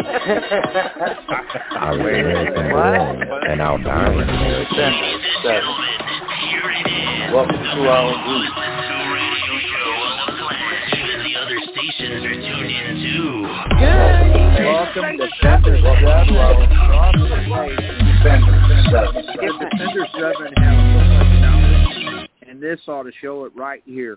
I was American born, and I'll die in American. Welcome to our group. Welcome to Defender 7. Defender 7 has so much knowledge, and this ought to show it right here.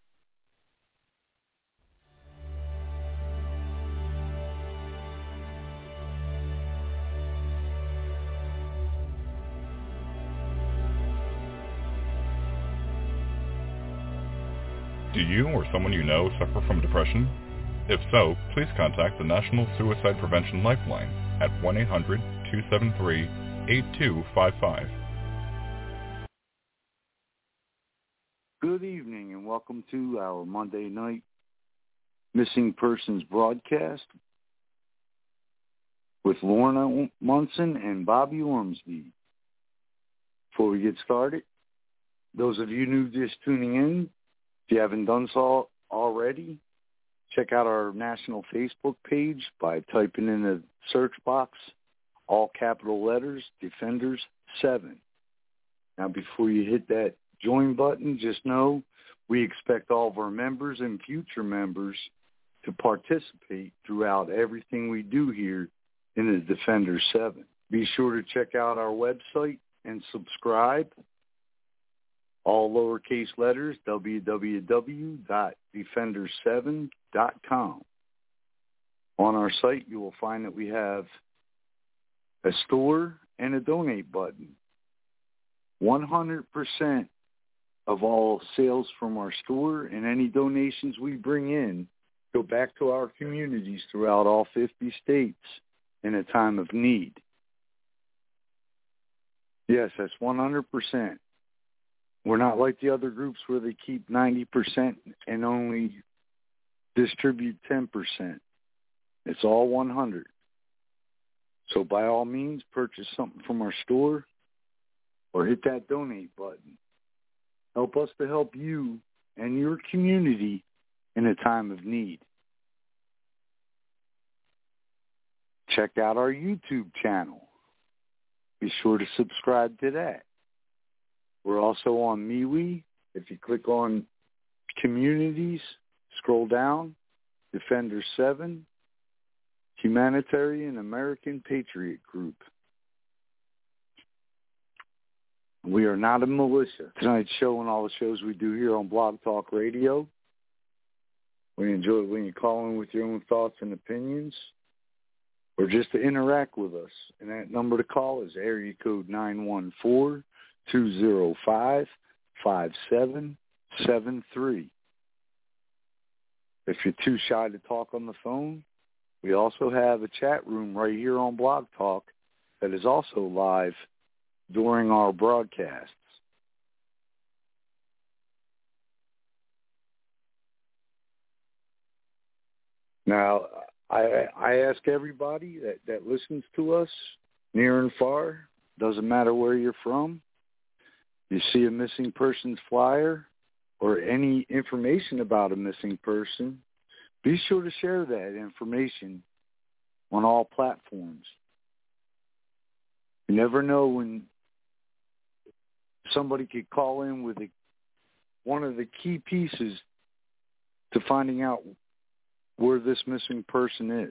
Do you or someone you know suffer from depression? If so, please contact the National Suicide Prevention Lifeline at 1-800-273-8255. Good evening and welcome to our Monday night Missing Persons broadcast with Lorna Munson and Bobby Ormsby. Before we get started, those of you new just tuning in, if you haven't done so already, check out our national Facebook page by typing in the search box, all capital letters, Defenders 7. Now, before you hit that join button, just know we expect all of our members and future members to participate throughout everything we do here in the Defenders 7. Be sure to check out our website and subscribe. All lowercase letters, www.defenders7.com. On our site, you will find that we have a store and a donate button. 100% of all sales from our store and any donations we bring in go back to our communities throughout all 50 states in a time of need. Yes, that's 100%. We're not like the other groups where they keep 90% and only distribute 10%. It's all 100. So by all means, purchase something from our store or hit that donate button. Help us to help you and your community in a time of need. Check out our YouTube channel. Be sure to subscribe to that. We're also on MeWe. If you click on Communities, scroll down, Defender 7, Humanitarian American Patriot Group. We are not a militia. Tonight's show and all the shows we do here on Blog Talk Radio. We enjoy it when you call in with your own thoughts and opinions or just to interact with us. And that number to call is area code 914-205-5773. If you're too shy to talk on the phone, we also have a chat room right here on Blog Talk that is also live during our broadcasts. Now, I ask everybody that listens to us, near and far, doesn't matter where you're from, you see a missing persons flyer or any information about a missing person, be sure to share that information on all platforms. You never know when somebody could call in with one of the key pieces to finding out where this missing person is.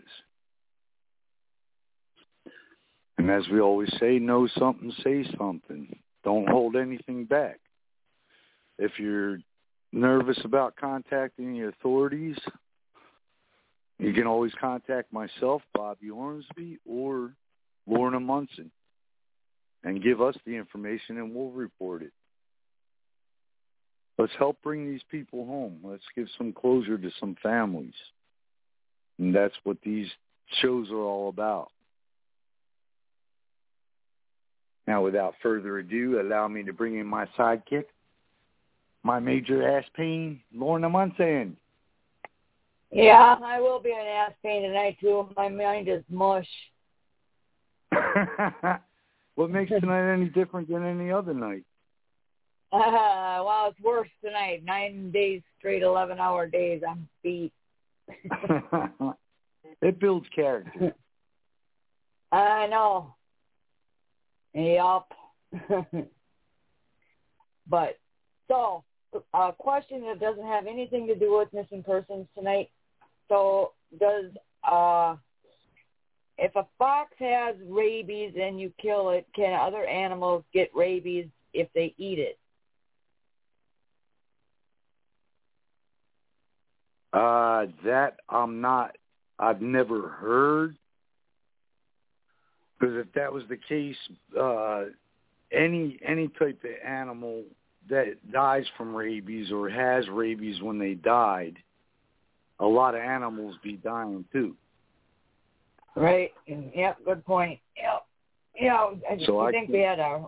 And as we always say, know something, say something. Don't hold anything back. If you're nervous about contacting the authorities, you can always contact myself, Bobby Ormsby, or Lorna Munson, and give us the information and we'll report it. Let's help bring these people home. Let's give some closure to some families. And that's what these shows are all about. Now, without further ado, allow me to bring in my sidekick, my major ass pain, Lorna Munson. Yeah, I will be an ass pain tonight, too. My mind is mush. What makes tonight any different than any other night? Well, it's worse tonight. 9 days straight, 11-hour days. I'm beat. It builds character. I know. Yup. But, so, a question that doesn't have anything to do with missing persons tonight. So, does, if a fox has rabies and you kill it, can other animals get rabies if they eat it? That I've never heard. Because if that was the case, any type of animal that dies from rabies or has rabies when they died, a lot of animals be dying too. Right. Yep. Good point. Yep. Yeah. I think we had a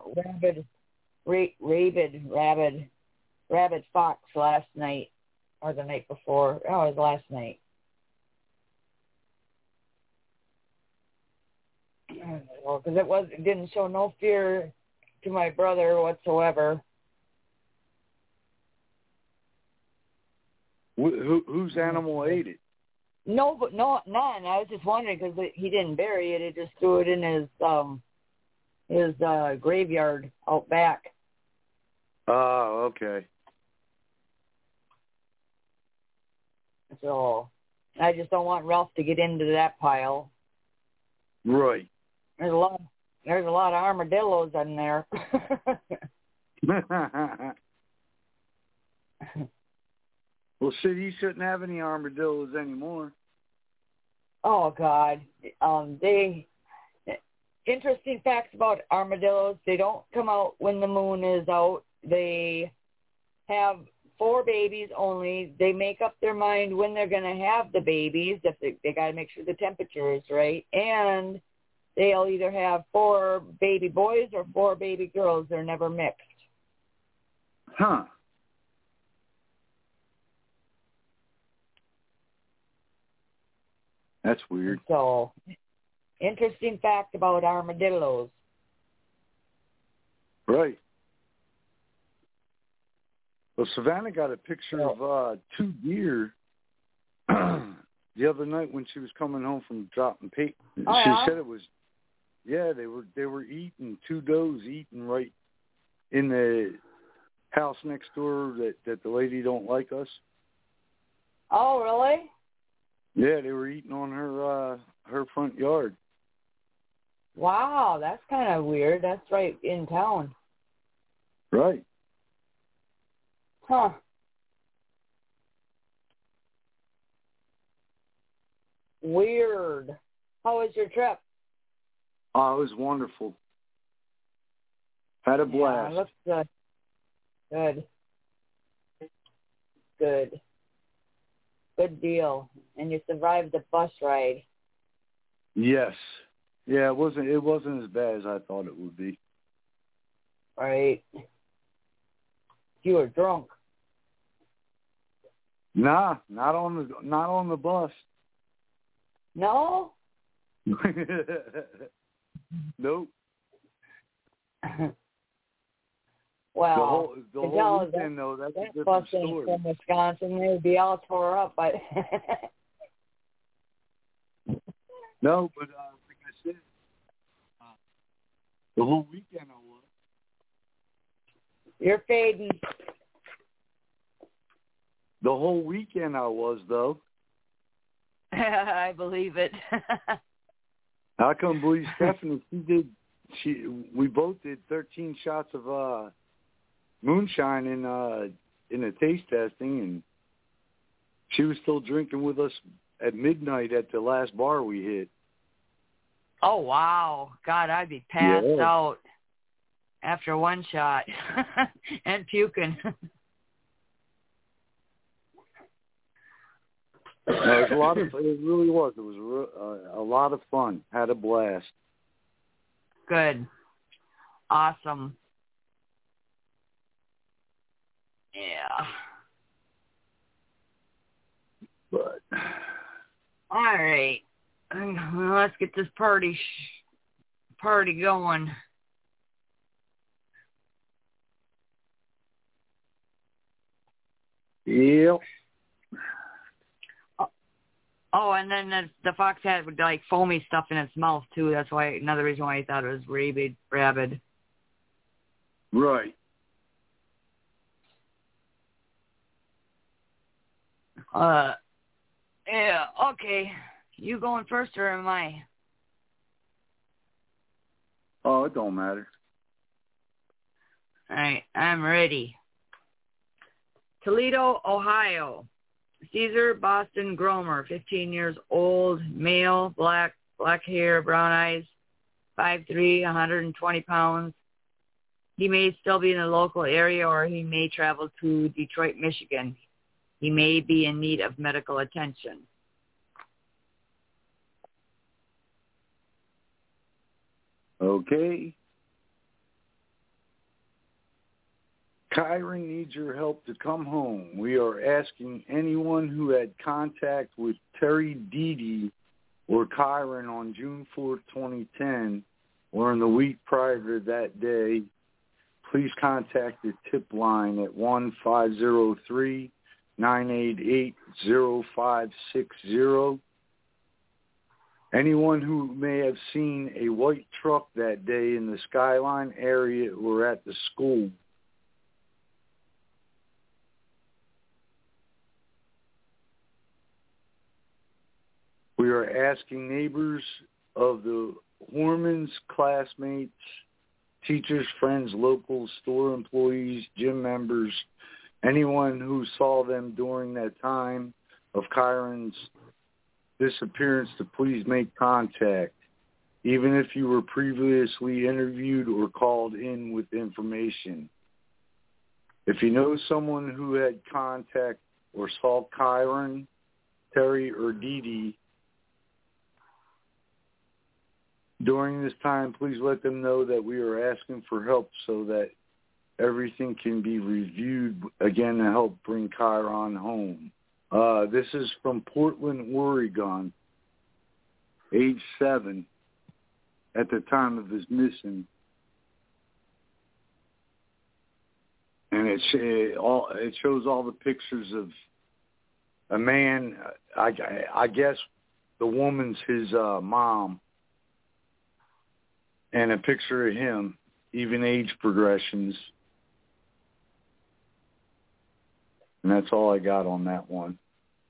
rabid fox last night or the night before. Oh, it was last night. Because it didn't show no fear to my brother whatsoever. Whose animal ate it? No, but none. I was just wondering because he didn't bury it. He just threw it in his graveyard out back. Oh, okay. So I just don't want Ralph to get into that pile. Right. There's a lot of armadillos in there. Well, shit, he shouldn't have any armadillos anymore. Oh God. Interesting facts about armadillos. They don't come out when the moon is out. They have 4 babies only. They make up their mind when they're going to have the babies. If they got to make sure the temperature is right. And they'll either have 4 baby boys or 4 baby girls. They're never mixed. Huh. That's weird. So, interesting fact about armadillos. Right. Well, Savannah got a picture of 2 deer the other night when she was coming home from dropping paper. Oh, she yeah? said it was, they were eating 2 does eating right in the house next door that the lady don't like us. Oh, really? Yeah, they were eating on her front yard. Wow, that's kind of weird. That's right in town. Right. Huh. Weird. How was your trip? Oh, it was wonderful. Had a blast. Yeah, looks good. Good. Good deal. And you survived the bus ride. Yes. Yeah, it wasn't as bad as I thought it would be. Right. You were drunk. Nah, not on the bus. No? Nope. Well, the whole weekend, though, that's a different story. From Wisconsin, they would be all tore up, but no, but like I said, the whole weekend I was. You're fading. The whole weekend I was, though. I believe it. I couldn't believe Stephanie. We both did 13 shots of moonshine in the taste testing, and she was still drinking with us at midnight at the last bar we hit. Oh, wow. God, I'd be passed out after one shot and puking. No, it was a lot of. It really was. It was a lot of fun. Had a blast. Good. Awesome. Yeah. But all right. Well, let's get this party going. Yep. Oh, and then the fox had like foamy stuff in its mouth too. That's why another reason why he thought it was rabid. Right. Yeah. Okay. You going first or am I? Oh, it don't matter. All right. I'm ready. Toledo, Ohio. Caesar Boston Gromer, 15 years old, male, black hair, brown eyes, 5'3", 120 pounds. He may still be in the local area or he may travel to Detroit, Michigan. He may be in need of medical attention. Okay. Kyron needs your help to come home. We are asking anyone who had contact with Terry Deedy or Kyron on June 4th, 2010, or in the week prior to that day, please contact the tip line at 1-503-988-0560. Anyone who may have seen a white truck that day in the Skyline area or at the school. We are asking neighbors of the Hormans, classmates, teachers, friends, local store employees, gym members, anyone who saw them during that time of Kyron's disappearance to please make contact, even if you were previously interviewed or called in with information. If you know someone who had contact or saw Kyron, Terry, or Deedy during this time, please let them know that we are asking for help so that everything can be reviewed again to help bring Kyron home. This is from Portland, Oregon, age 7 at the time of his missing. And it shows all the pictures of a man, I guess the woman's his mom, and a picture of him, even age progressions. And that's all I got on that one.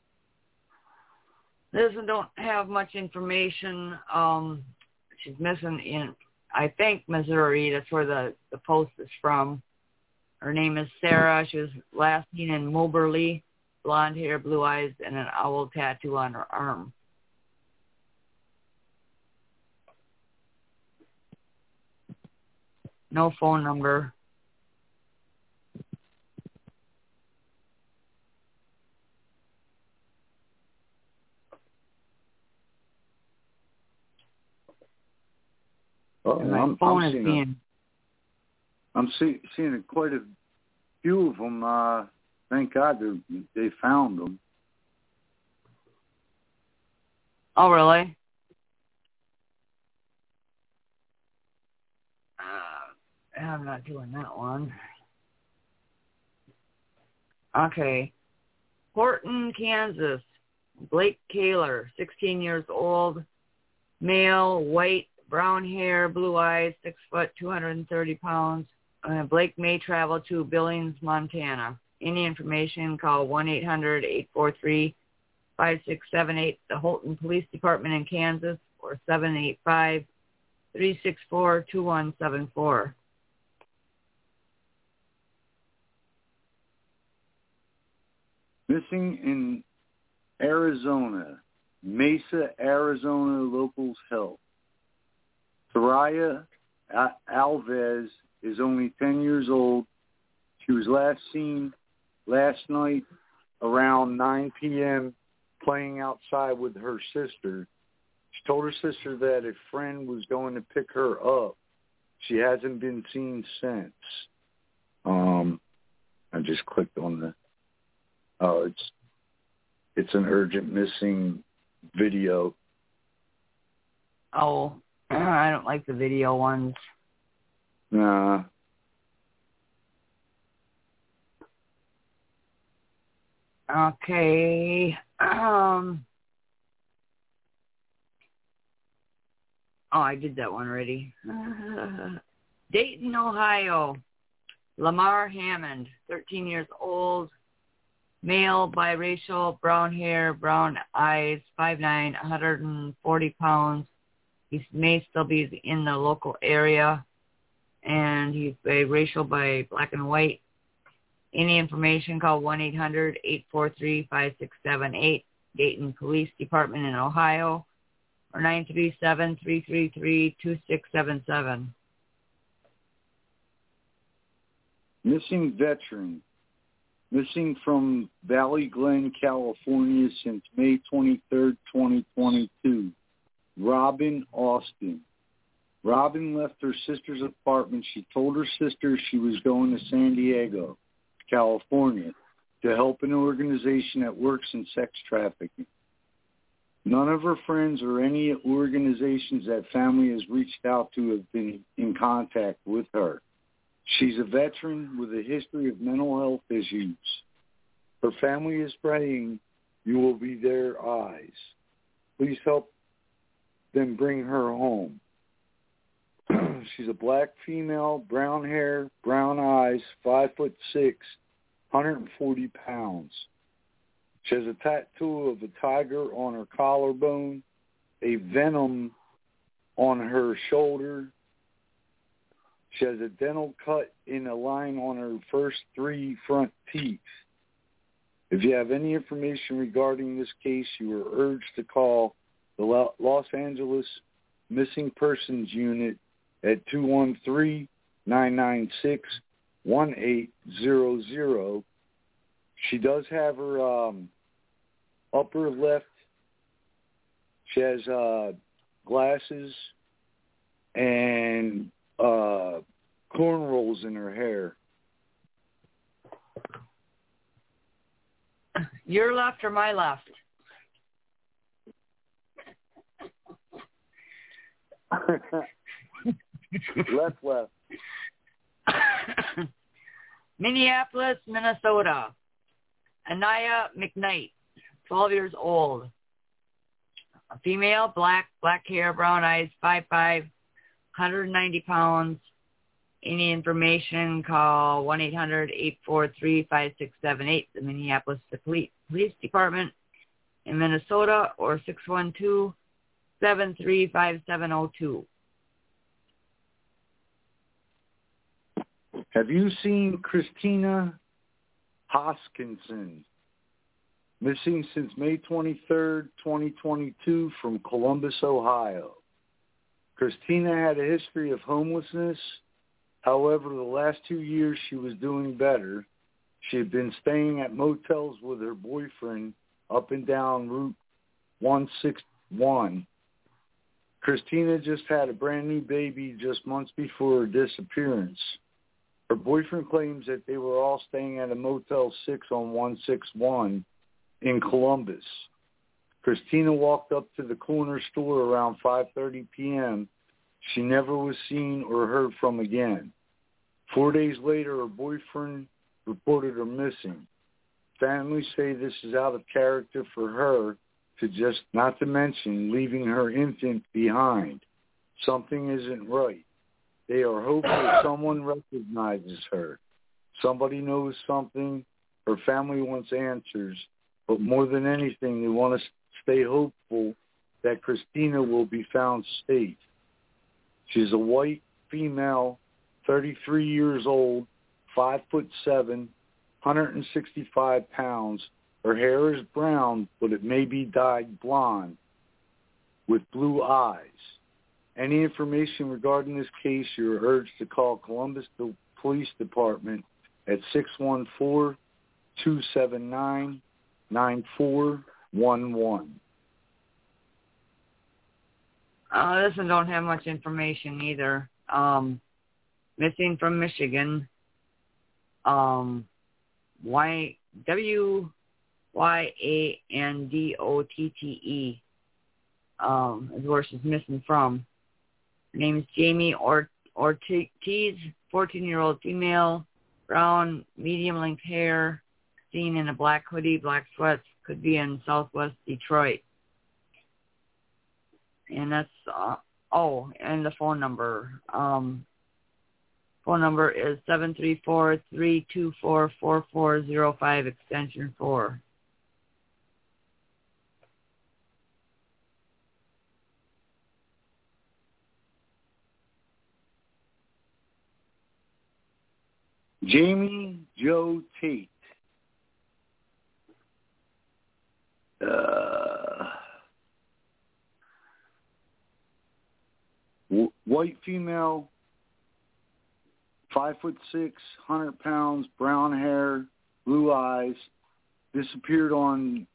This one don't have much information. She's missing in, I think, Missouri. That's where the post is from. Her name is Sarah. She was last seen in Moberly, blonde hair, blue eyes, and an owl tattoo on her arm. No phone number. Oh, and my phone is being... I'm seeing quite a few of them. Thank God they found them. Oh, really? I'm not doing that one. Okay. Horton, Kansas. Blake Kaler, 16 years old, male, white, brown hair, blue eyes, 6 foot, 230 pounds. Blake may travel to Billings, Montana. Any information, call 1-800-843-5678, the Holton Police Department in Kansas, or 785-364-2174. Missing in Arizona, Mesa, Arizona Locals Help. Soraya Alves is only 10 years old. She was last seen last night around 9 p.m. playing outside with her sister. She told her sister that a friend was going to pick her up. She hasn't been seen since. I just clicked on the... Oh, it's an urgent missing video. Oh, I don't like the video ones. Nah. Okay. Oh, I did that one already. Dayton, Ohio. Lamar Hammond, 13 years old, male, biracial, brown hair, brown eyes, 5'9", 140 pounds. He may still be in the local area, and he's biracial by black and white. Any information, call 1-800-843-5678, Dayton Police Department in Ohio, or 937-333-2677. Missing veteran. Missing from Valley Glen, California since May 23rd, 2022. Robin Austin. Robin left her sister's apartment. She told her sister she was going to San Diego, California, to help an organization that works in sex trafficking. None of her friends or any organizations that family has reached out to have been in contact with her. She's a veteran with a history of mental health issues. Her family is praying you will be their eyes. Please help them bring her home. She's a black female, brown hair, brown eyes, 5'6", 140 pounds. She has a tattoo of a tiger on her collarbone, a venom on her shoulder. She has a dental cut in a line on her first 3 front teeth. If you have any information regarding this case, you are urged to call the Los Angeles Missing Persons Unit at 213-996-1800. She does have her upper left. She has glasses and cornrows in her hair. Your left or my left? left. Minneapolis, Minnesota. Anaya McKnight, 12 years old. A female, black hair, brown eyes, 5'5", 190 pounds. Any information, call 1-800-843-5678, the Minneapolis Police Department in Minnesota, or 612-735-702. Have you seen Christina Hoskinson? Missing since May 23rd, 2022 from Columbus, Ohio. Christina had a history of homelessness. However, the last 2 years she was doing better. She had been staying at motels with her boyfriend up and down Route 161. Christina just had a brand new baby just months before her disappearance. Her boyfriend claims that they were all staying at a Motel 6 on 161 in Columbus. Christina walked up to the corner store around 5:30 p.m. She never was seen or heard from again. 4 days later, her boyfriend reported her missing. Families say this is out of character for her, to just not to mention leaving her infant behind. Something isn't right. They are hopeful someone recognizes her. Somebody knows something. Her family wants answers. But more than anything, they want to stay hopeful that Christina will be found safe. She's a white female, 33 years old, 5'7", 165 pounds. Her hair is brown, but it may be dyed blonde with blue eyes. Any information regarding this case, you are urged to call Columbus Police Department at 614-279-9411. This one don't have much information either. Missing from Michigan. WYANDOTTE is where she's missing from. Her name is Jamie Ortiz, 14-year-old female, brown, medium-length hair, seen in a black hoodie, black sweats, could be in southwest Detroit. And that's Oh, and the phone number. Phone number is 734-324-4405, extension 4. Jamie Joe Tate. White female, 5'6", 100 pounds, brown hair, blue eyes. Disappeared on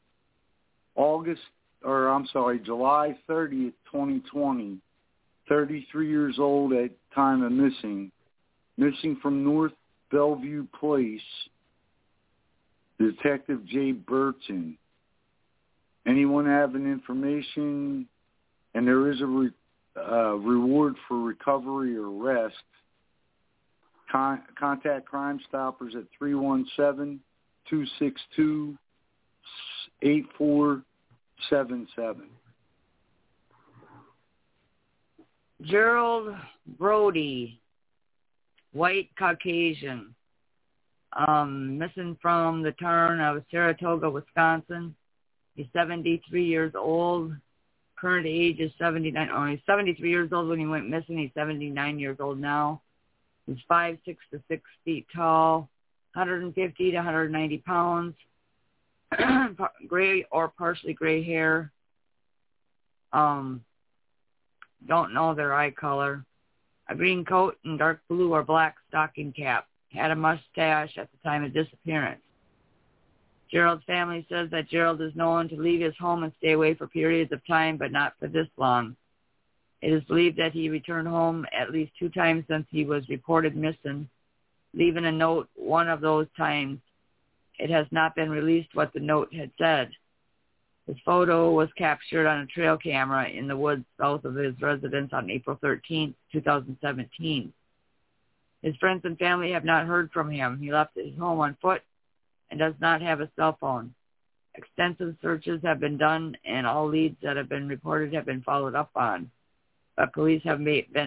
July 30th, 2020. 33 years old at time of missing. Missing from North Bellevue Place. Detective Jay Burton. Anyone having information, and there is a reward for recovery or arrest. Contact Crime Stoppers at 317-262-8477. Gerald Brody, white Caucasian, missing from the town of Saratoga, Wisconsin. He's 73 years old. Current age is 79. Oh, he's 73 years old when he went missing. He's 79 years old now. He's 5'6" to 6 feet tall, 150 to 190 pounds, gray or partially gray hair. Don't know their eye color. A green coat and dark blue or black stocking cap. Had a mustache at the time of disappearance. Gerald's family says that Gerald is known to leave his home and stay away for periods of time, but not for this long. It is believed that he returned home at least 2 times since he was reported missing, leaving a note one of those times. It has not been released what the note had said. His photo was captured on a trail camera in the woods south of his residence on April 13, 2017. His friends and family have not heard from him. He left his home on foot and does not have a cell phone. Extensive searches have been done, and all leads that have been reported have been followed up on. But police have been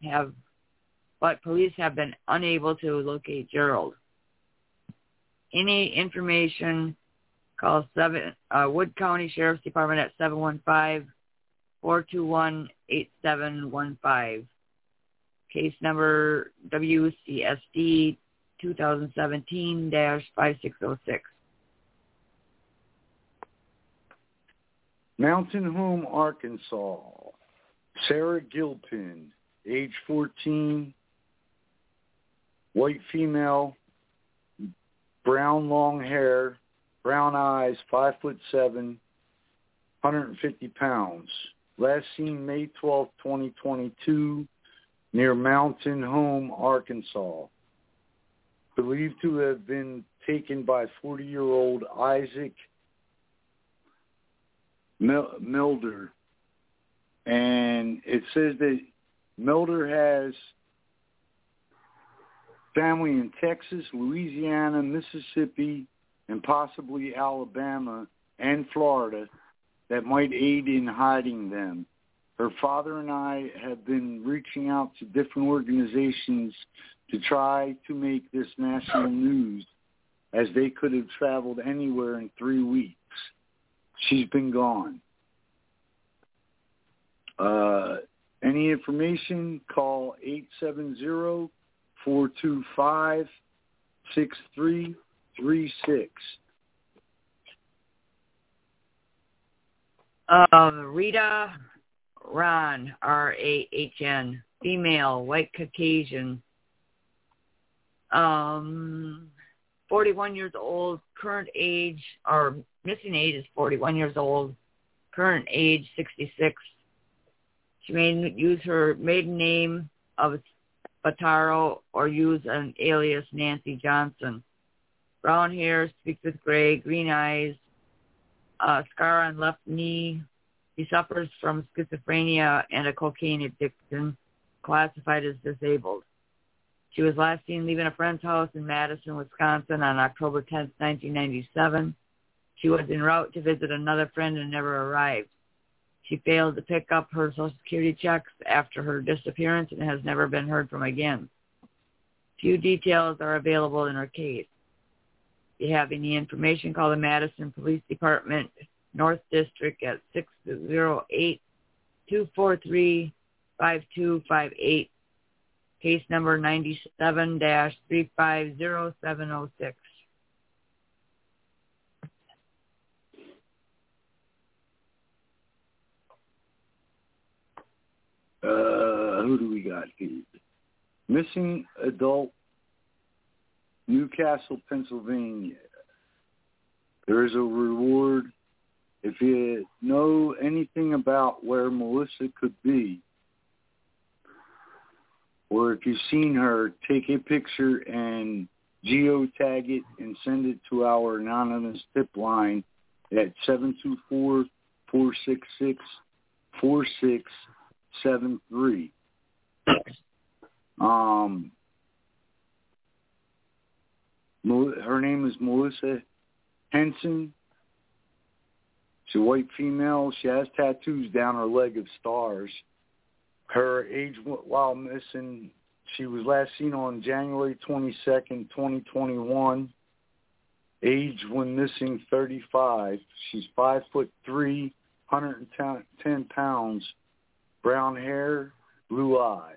unable to locate Gerald. Any information, call Wood County Sheriff's Department at 715-421-8715. Case number WCSD 2017-5606. Mountain Home, Arkansas. Sarah Gilpin, age 14, white female, brown long hair, brown eyes, 5'7", 150 pounds. Last seen May 12, 2022, near Mountain Home, Arkansas. Believed to have been taken by 40-year-old Isaac Milder. And it says that Milder has family in Texas, Louisiana, Mississippi, and possibly Alabama and Florida that might aid in hiding them. Her father and I have been reaching out to different organizations to try to make this national news, as they could have traveled anywhere in 3 weeks. She's been gone. Any information, call 870-425-6336. Rita Rahn, R-A-H-N, female, white Caucasian, 41 years old, current age, or missing age is 41 years old, current age 66. She may use her maiden name of Spataro or use an alias Nancy Johnson. Brown hair, speaks with gray, green eyes, scar on left knee. He suffers from schizophrenia and a cocaine addiction, classified as disabled. She was last seen leaving a friend's house in Madison, Wisconsin on October 10, 1997. She was en route to visit another friend and never arrived. She failed to pick up her Social Security checks after her disappearance and has never been heard from again. Few details are available in her case. If you have any information, call the Madison Police Department, North District at 608-243-5258. Case number 97-350706. Who do we got here? Missing adult, Newcastle, Pennsylvania. There is a reward. If you know anything about where Melissa could be, or if you've seen her, take a picture and geotag it and send it to our anonymous tip line at 724-466-4673. Her name is Melissa Henson. She's a white female. She has tattoos down her leg of stars. Her age while missing, she was last seen on January 22nd, 2021. Age when missing, 35. She's 5'3", 110 pounds, brown hair, blue eyes.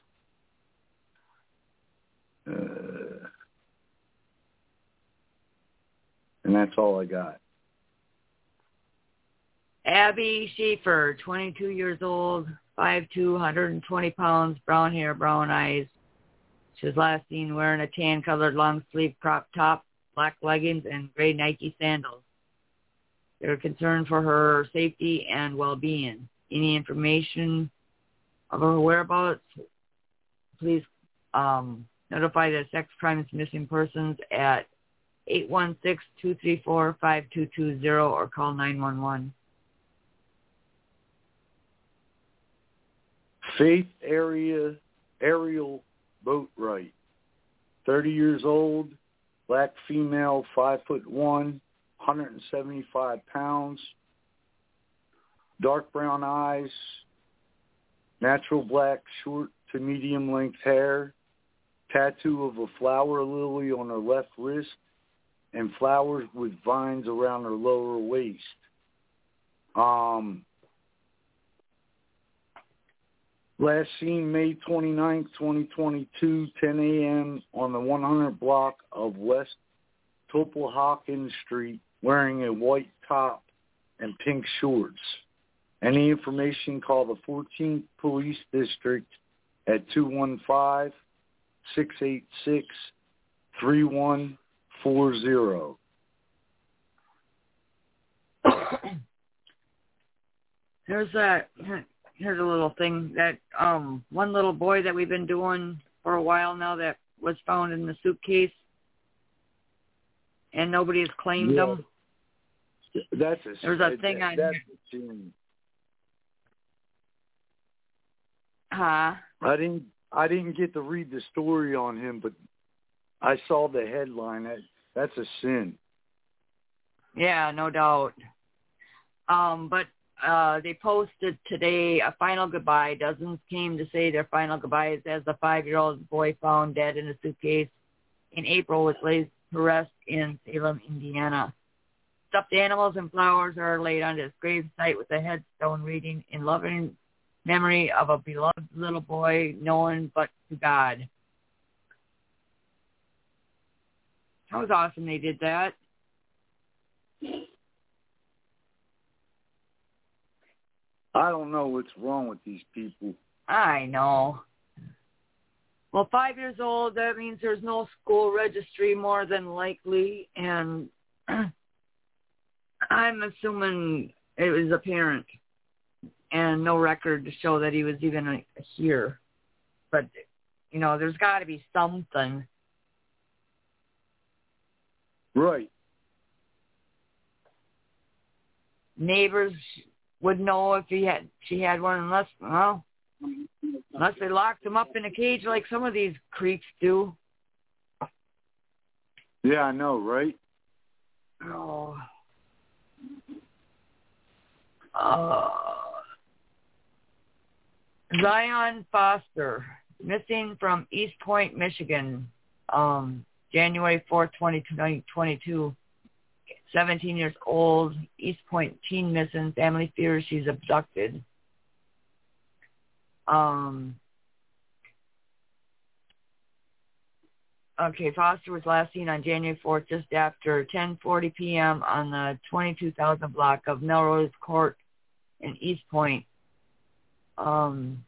And that's all I got. Abby Schaefer, 22 years old, 5'2", 120 pounds, brown hair, brown eyes. She was last seen wearing a tan-colored long-sleeve crop top, black leggings, and gray Nike sandals. They were concerned for her safety and well-being. Any information of her whereabouts, please notify the Sex Crimes Missing Persons at 816-234-5220 or call 911. Faith Ariel Boatwright, 30 years old, black female, 5'1", 175 pounds, dark brown eyes, natural black short to medium length hair, tattoo of a flower lily on her left wrist, and flowers with vines around her lower waist. Last seen May 29th, 2022, 10 a.m. on the 100 block of West Topolhocken Street, wearing a white top and pink shorts. Any information, call the 14th Police District at 215-686-3140. Here's a little thing that one little boy that we've been doing for a while now that was found in the suitcase, and nobody has claimed him. There's a thing on here. Huh? I didn't get to read the story on him, but I saw the headline. That's a sin. Yeah, no doubt. But they posted today a final goodbye. Dozens came to say their final goodbyes as the 5-year-old boy found dead in a suitcase in April was laid to rest in Salem, Indiana. Stuffed animals and flowers are laid on his grave site with a headstone reading, "In loving memory of a beloved little boy known but to God." That was awesome they did that. I don't know what's wrong with these people. I know. Well, 5 years old, that means there's no school registry more than likely, and I'm assuming it was a parent and no record to show that he was even here. But, there's got to be something. Right. Neighbors would know if she had one, unless they locked him up in a cage like some of these creeps do. Yeah, I know, right? Oh. Zion Foster, missing from East Point, Michigan, January 4th, 2022. 17 years old, East Point teen missing. Family fears she's abducted. Okay, Foster was last seen on January 4th, just after 10:40 p.m. on the 22,000 block of Melrose Court in East Point. Home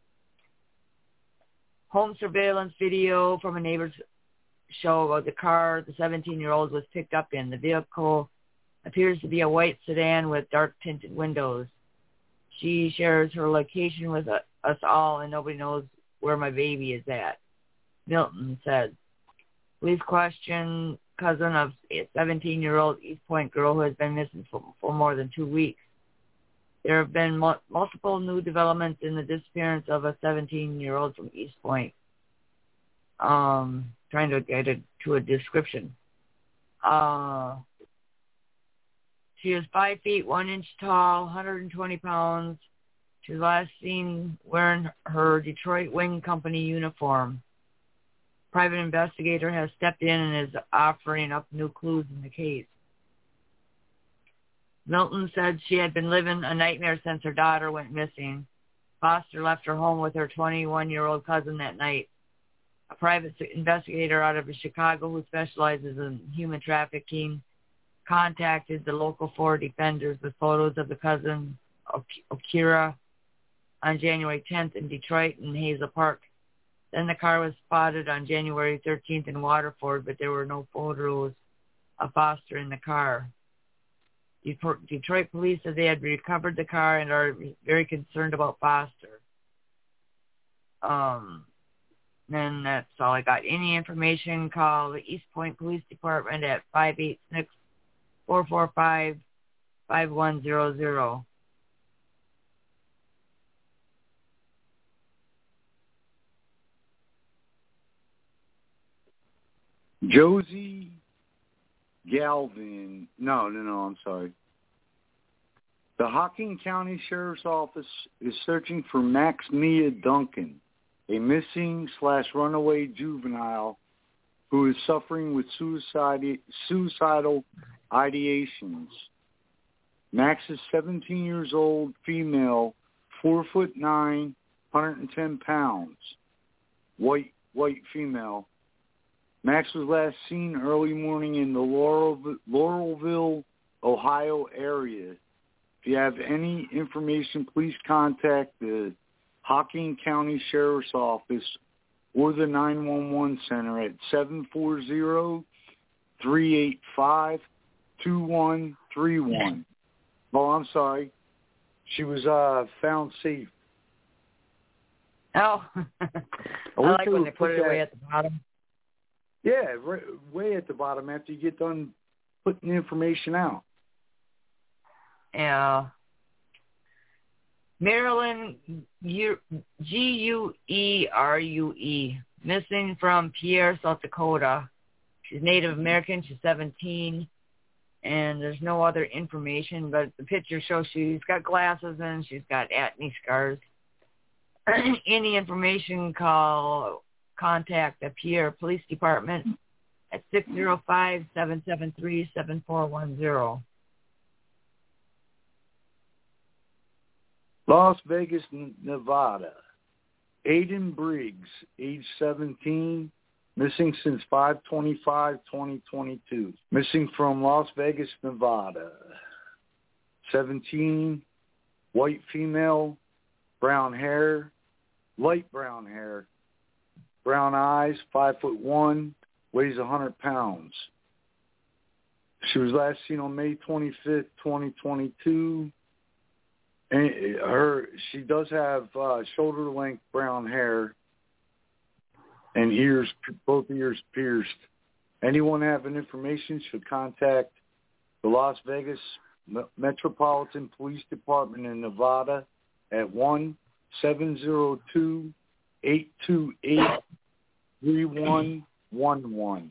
surveillance video from a neighbor's show about the car the 17-year-old was picked up in. The vehicle appears to be a white sedan with dark tinted windows. She shares her location with us all, and nobody knows where my baby is at, Milton said. Police question cousin of a 17-year-old East Point girl who has been missing for more than 2 weeks. There have been multiple new developments in the disappearance of a 17-year-old from East Point. Trying to get it to a description. She is 5 feet 1 inch tall, 120 pounds. She was last seen wearing her Detroit Wing Company uniform. Private investigator has stepped in and is offering up new clues in the case. Milton said she had been living a nightmare since her daughter went missing. Foster left her home with her 21-year-old cousin that night. A private investigator out of Chicago who specializes in human trafficking contacted the local 4 defenders with photos of the cousin, Okira, on January 10th in Detroit and Hazel Park. Then the car was spotted on January 13th in Waterford, but there were no photos of Foster in the car. Detroit police said they had recovered the car and are very concerned about Foster. And that's all I got. Any information, call the East Point Police Department at 586-445-5100. Josie Galvin. No, I'm sorry. The Hocking County Sheriff's Office is searching for Max Mia Duncan, a missing/runaway juvenile who is suffering with suicidal ideations. Max is 17 years old, female, 4'9", 110 pounds, white female. Max was last seen early morning in the Laurelville, Ohio area. If you have any information, please contact the Hocking County Sheriff's Office or the 911 Center at 740-385-2131. Oh, I'm sorry. She was found safe. Oh, I like when they put it away at the bottom. Yeah, right, way at the bottom after you get done putting the information out. Yeah. Marilyn Guerue, missing from Pierre, South Dakota. She's Native American. She's 17, and there's no other information, but the picture shows she's got glasses and she's got acne scars. Any information, contact the Pierre Police Department at 605-773-7410. Las Vegas, Nevada. Aiden Briggs, age 17, missing since 5/25/2022. Missing from Las Vegas, Nevada. 17, white female, brown hair, light brown hair, brown eyes, 5'1", weighs 100 pounds. She was last seen on May 25th, 2022. And she does have shoulder-length brown hair and ears, both ears pierced. Anyone having information should contact the Las Vegas Metropolitan Police Department in Nevada at 1-702-828-3111.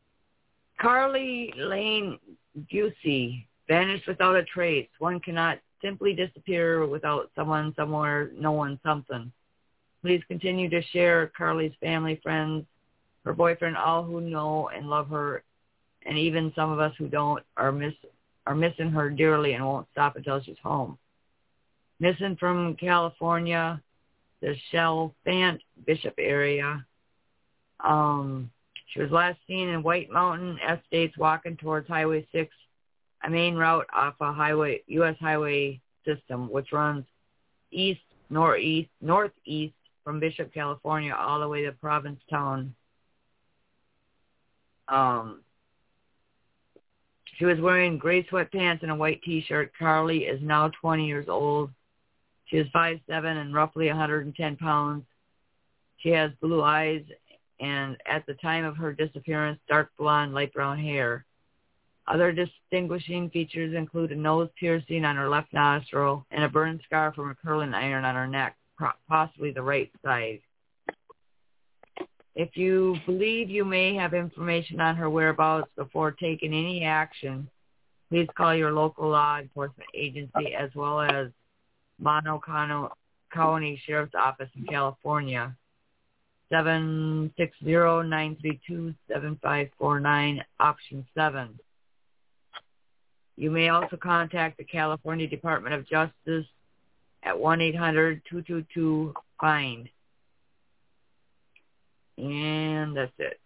Carly Lane Busey vanished without a trace. One cannot simply disappear without someone, somewhere, knowing something. Please continue to share Carly's family, friends, her boyfriend, all who know and love her, and even some of us who don't are missing her dearly and won't stop until she's home. Missing from California, the Chalfant Bishop area. She was last seen in White Mountain Estates walking towards Highway 6, a main route off a U.S. highway system, which runs northeast from Bishop, California, all the way to Provincetown. She was wearing gray sweatpants and a white T-shirt. Carly is now 20 years old. She is 5'7" and roughly 110 pounds. She has blue eyes and, at the time of her disappearance, dark blonde, light brown hair. Other distinguishing features include a nose piercing on her left nostril and a burn scar from a curling iron on her neck, possibly the right side. If you believe you may have information on her whereabouts before taking any action, please call your local law enforcement agency as well as Mono County Sheriff's Office in California, 760-932-7549, option 7. You may also contact the California Department of Justice at 1-800-222-FIND. And that's it.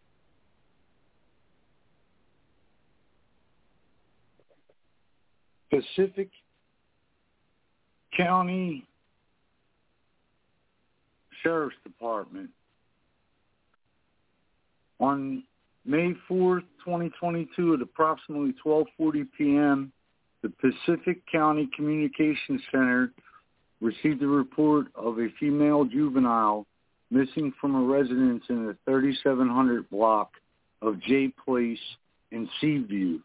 Pacific County Sheriff's Department. On May 4th, 2022, at approximately 12:40 p.m., the Pacific County Communications Center received a report of a female juvenile missing from a residence in the 3700 block of J Place in Seaview.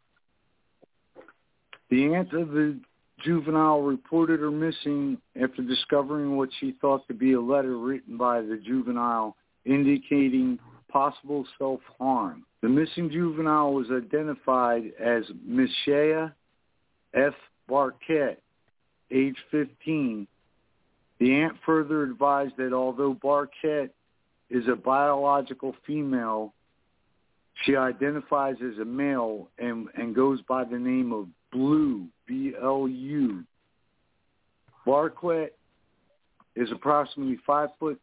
The aunt of the juvenile reported her missing after discovering what she thought to be a letter written by the juvenile indicating possible self-harm. The missing juvenile was identified as Miss Shea F. Barquette, age 15. The aunt further advised that although Barquette is a biological female, she identifies as a male and goes by the name of Blue, B-L-U. Barquette is approximately 5'6",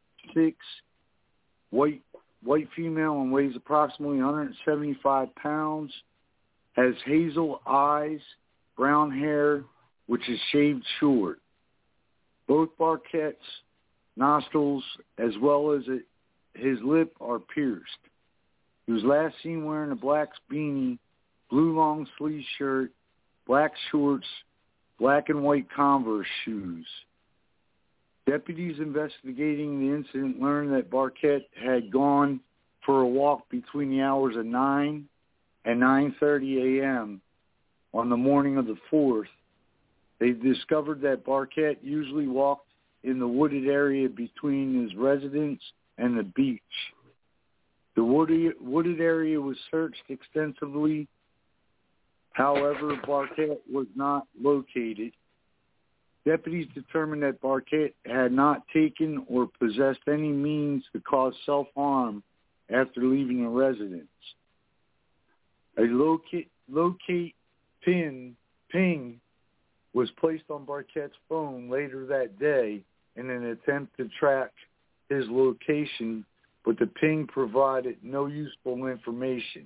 white female, and weighs approximately 175 pounds, has hazel eyes, brown hair, which is shaved short. Both Barquette's nostrils as well as his lip are pierced. He was last seen wearing a black beanie, blue long sleeve shirt, black shorts, black and white Converse shoes. Deputies investigating the incident learned that Barquette had gone for a walk between the hours of 9 and 9:30 a.m. on the morning of the 4th. They discovered that Barquette usually walked in the wooded area between his residence and the beach. The wooded area was searched extensively. However, Barquette was not located. Deputies determined that Barquette had not taken or possessed any means to cause self-harm after leaving a residence. A locate ping was placed on Barquette's phone later that day in an attempt to track his location, but the ping provided no useful information.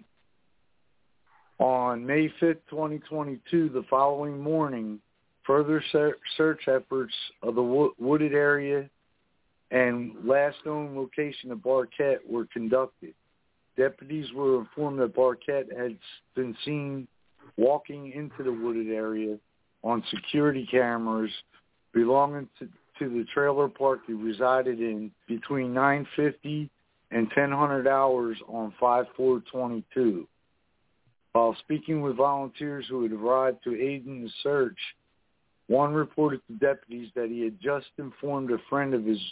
On May 5th, 2022, the following morning, further search efforts of the wooded area and last known location of Barquette were conducted. Deputies were informed that Barquette had been seen walking into the wooded area on security cameras belonging to the trailer park he resided in between 9:50 and 10:00 hours on 5/4/22. While speaking with volunteers who had arrived to aid in the search, one reported to deputies that he had just informed a friend of his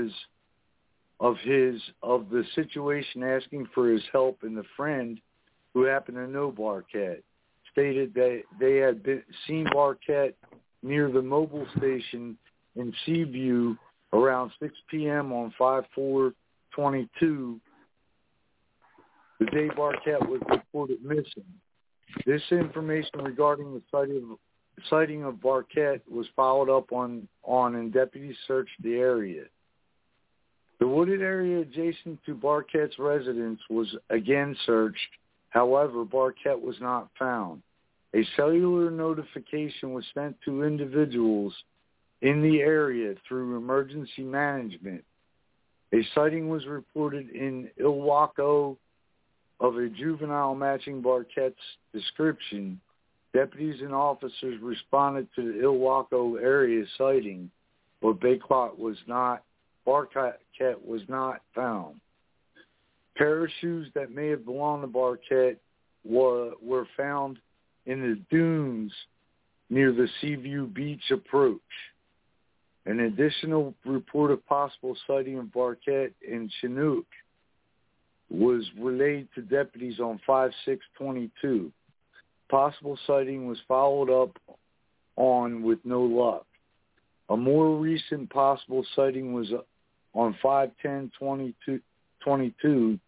of the situation, asking for his help, and the friend, who happened to know Barquette, stated that they had seen Barquette near the mobile station in Seaview around 6 p.m. on 5/4/22, the day Barquette was reported missing. This information regarding the sighting of Barquette was followed up on and deputies searched the area. The wooded area adjacent to Barquette's residence was again searched. However, Barquette was not found. A cellular notification was sent to individuals in the area through emergency management. A sighting was reported in Ilwaco of a juvenile matching Barquette's description. Deputies and officers responded to the Ilwaco area sighting, but Barquette was not found. Pair of shoes that may have belonged to Barquette were found in the dunes near the Seaview Beach approach. An additional report of possible sighting of Barquette in Chinook was relayed to deputies on 5/6/22. Possible sighting was followed up on with no luck. A more recent possible sighting was on 5/10/22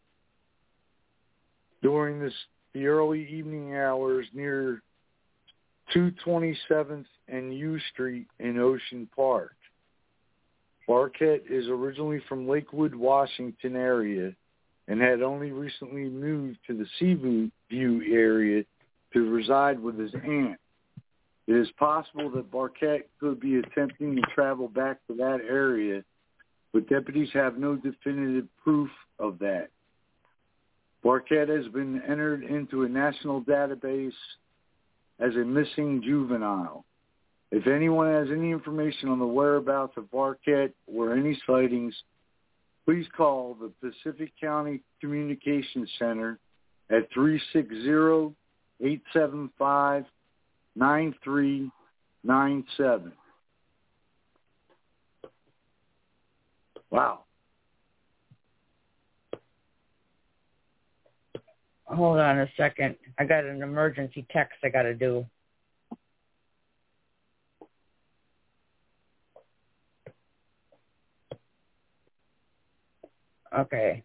during the early evening hours near 227th and U Street in Ocean Park. Barquette is originally from Lakewood, Washington area and had only recently moved to the Seaview area to reside with his aunt. It is possible that Barquette could be attempting to travel back to that area, but deputies have no definitive proof of that. Barquette has been entered into a national database as a missing juvenile. If anyone has any information on the whereabouts of Barquette or any sightings, please call the Pacific County Communications Center at 360-875-9397. Wow. Hold on a second. I got an emergency text I got to do. Okay.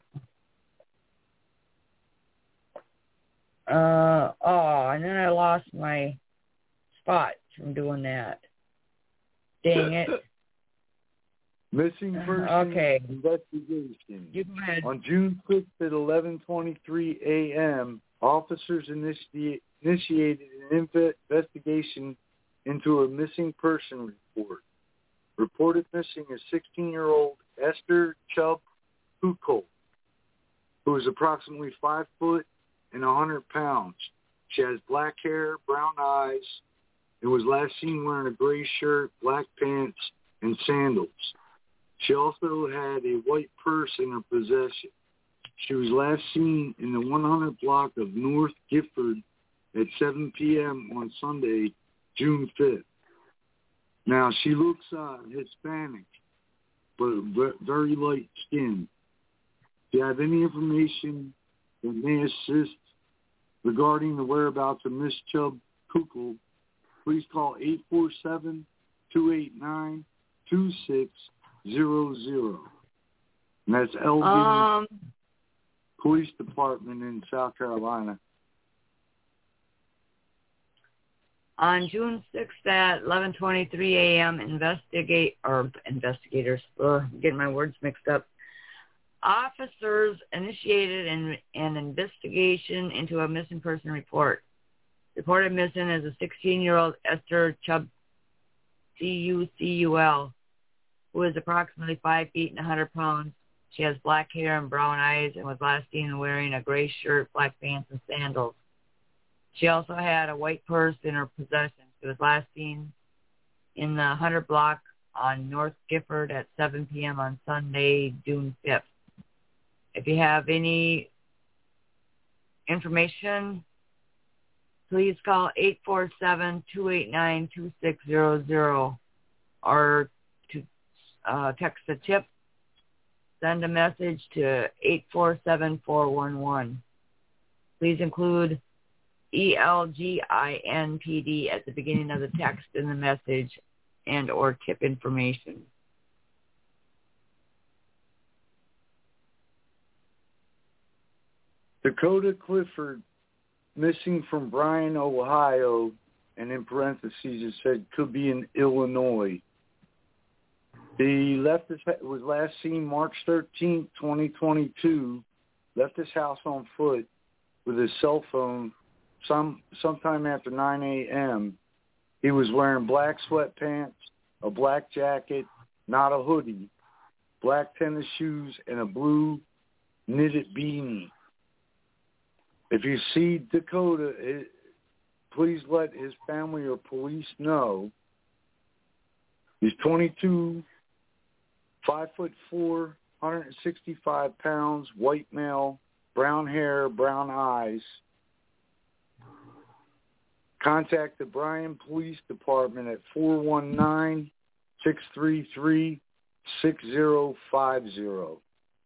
And then I lost my spot from doing that. Dang it. Missing person investigation. You go ahead. On June 6th at 11:23 a.m., officers initiated an investigation into a missing person report. Reported missing is 16-year-old Esther Chubb Kukul, who is approximately 5 foot and 100 pounds. She has black hair, brown eyes, and was last seen wearing a gray shirt, black pants, and sandals. She also had a white purse in her possession. She was last seen in the 100 block of North Gifford at 7 p.m. on Sunday, June 5th. Now, she looks Hispanic, but very light skinned. If you have any information that may assist regarding the whereabouts of Miss Chubb Kukul, please call 847-289-2600. And that's Elgin Police Department in South Carolina. On June 6th at 11:23 a.m., investigators, getting my words mixed up, officers initiated an investigation into a missing person report. Reported missing is a 16-year-old Esther Chubb, Cucul, who is approximately 5 feet and 100 pounds. She has black hair and brown eyes and was last seen wearing a gray shirt, black pants, and sandals. She also had a white purse in her possession. She was last seen in the 100 block on North Gifford at 7 p.m. on Sunday, June 5th. If you have any information, please call 847-289-2600 or to text a tip. Send a message to 847-411. Please include ELGINPD at the beginning of the text in the message and or tip information. Dakota Clifford, missing from Bryan, Ohio, and in parentheses it said could be in Illinois. He was last seen March 13th, 2022, left his house on foot with his cell phone sometime after 9 a.m. He was wearing black sweatpants, a black jacket, not a hoodie, black tennis shoes, and a blue knitted beanie. If you see Dakota, please let his family or police know. He's 22, 5'4", 165 pounds, white male, brown hair, brown eyes. Contact the Bryan Police Department at 419-633-6050.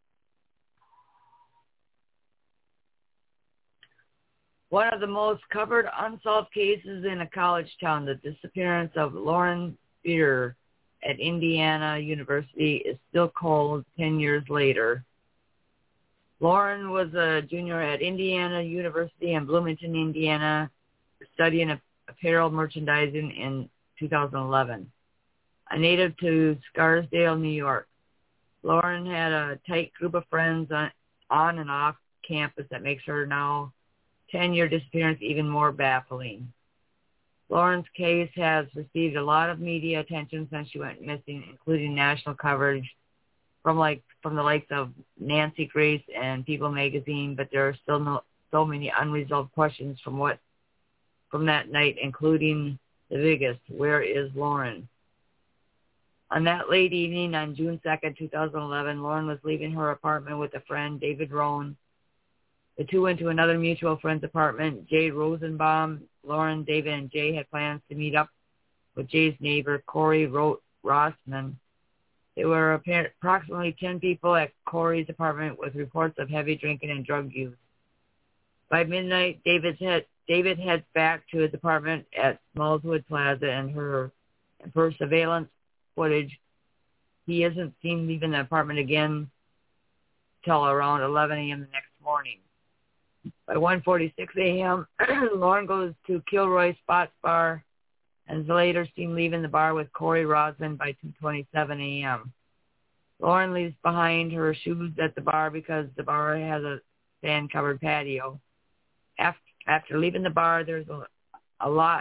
One of the most covered unsolved cases in a college town, the disappearance of Lauren Spear at Indiana University, is still cold 10 years later. Lauren was a junior at Indiana University in Bloomington, Indiana, studying apparel merchandising in 2011. A native to Scarsdale, New York, Lauren had a tight group of friends on and off campus that makes her now 10-year disappearance even more baffling. Lauren's case has received a lot of media attention since she went missing, including national coverage from the likes of Nancy Grace and People magazine, but there are still so many unresolved questions from that night, including the biggest, where is Lauren? On that late evening on June 2nd, 2011, Lauren was leaving her apartment with a friend, David Rohn. The two went to another mutual friend's apartment, Jay Rosenbaum. Lauren, David, and Jay had plans to meet up with Jay's neighbor, Corey Rossman. There were approximately 10 people at Corey's apartment with reports of heavy drinking and drug use. By midnight, David heads back to his apartment at Smallwood Plaza, and per surveillance footage, he isn't seen leaving the apartment again till around 11 a.m. the next morning. By 1:46 a.m., Lauren goes to Kilroy Spots Bar and is later seen leaving the bar with Corey Rossman by 2:27 a.m. Lauren leaves behind her shoes at the bar because the bar has a sand-covered patio. After leaving the bar, there is a lot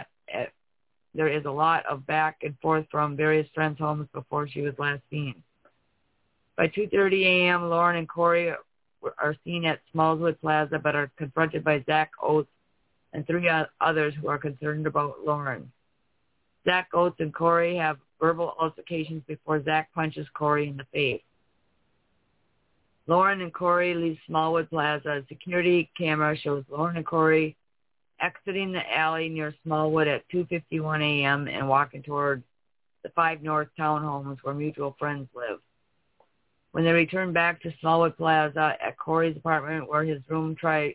of back and forth from various friends' homes before she was last seen. By 2:30 a.m., Lauren and Corey are seen at Smallwood Plaza, but are confronted by Zach Oates and three others who are concerned about Lauren. Zach Oates and Corey have verbal altercations before Zach punches Corey in the face. Lauren and Corey leave Smallwood Plaza. A security camera shows Lauren and Corey exiting the alley near Smallwood at 2:51 a.m. and walking toward the 5 North townhomes where mutual friends live. When they return back to Smallwood Plaza at Corey's apartment, where his room tries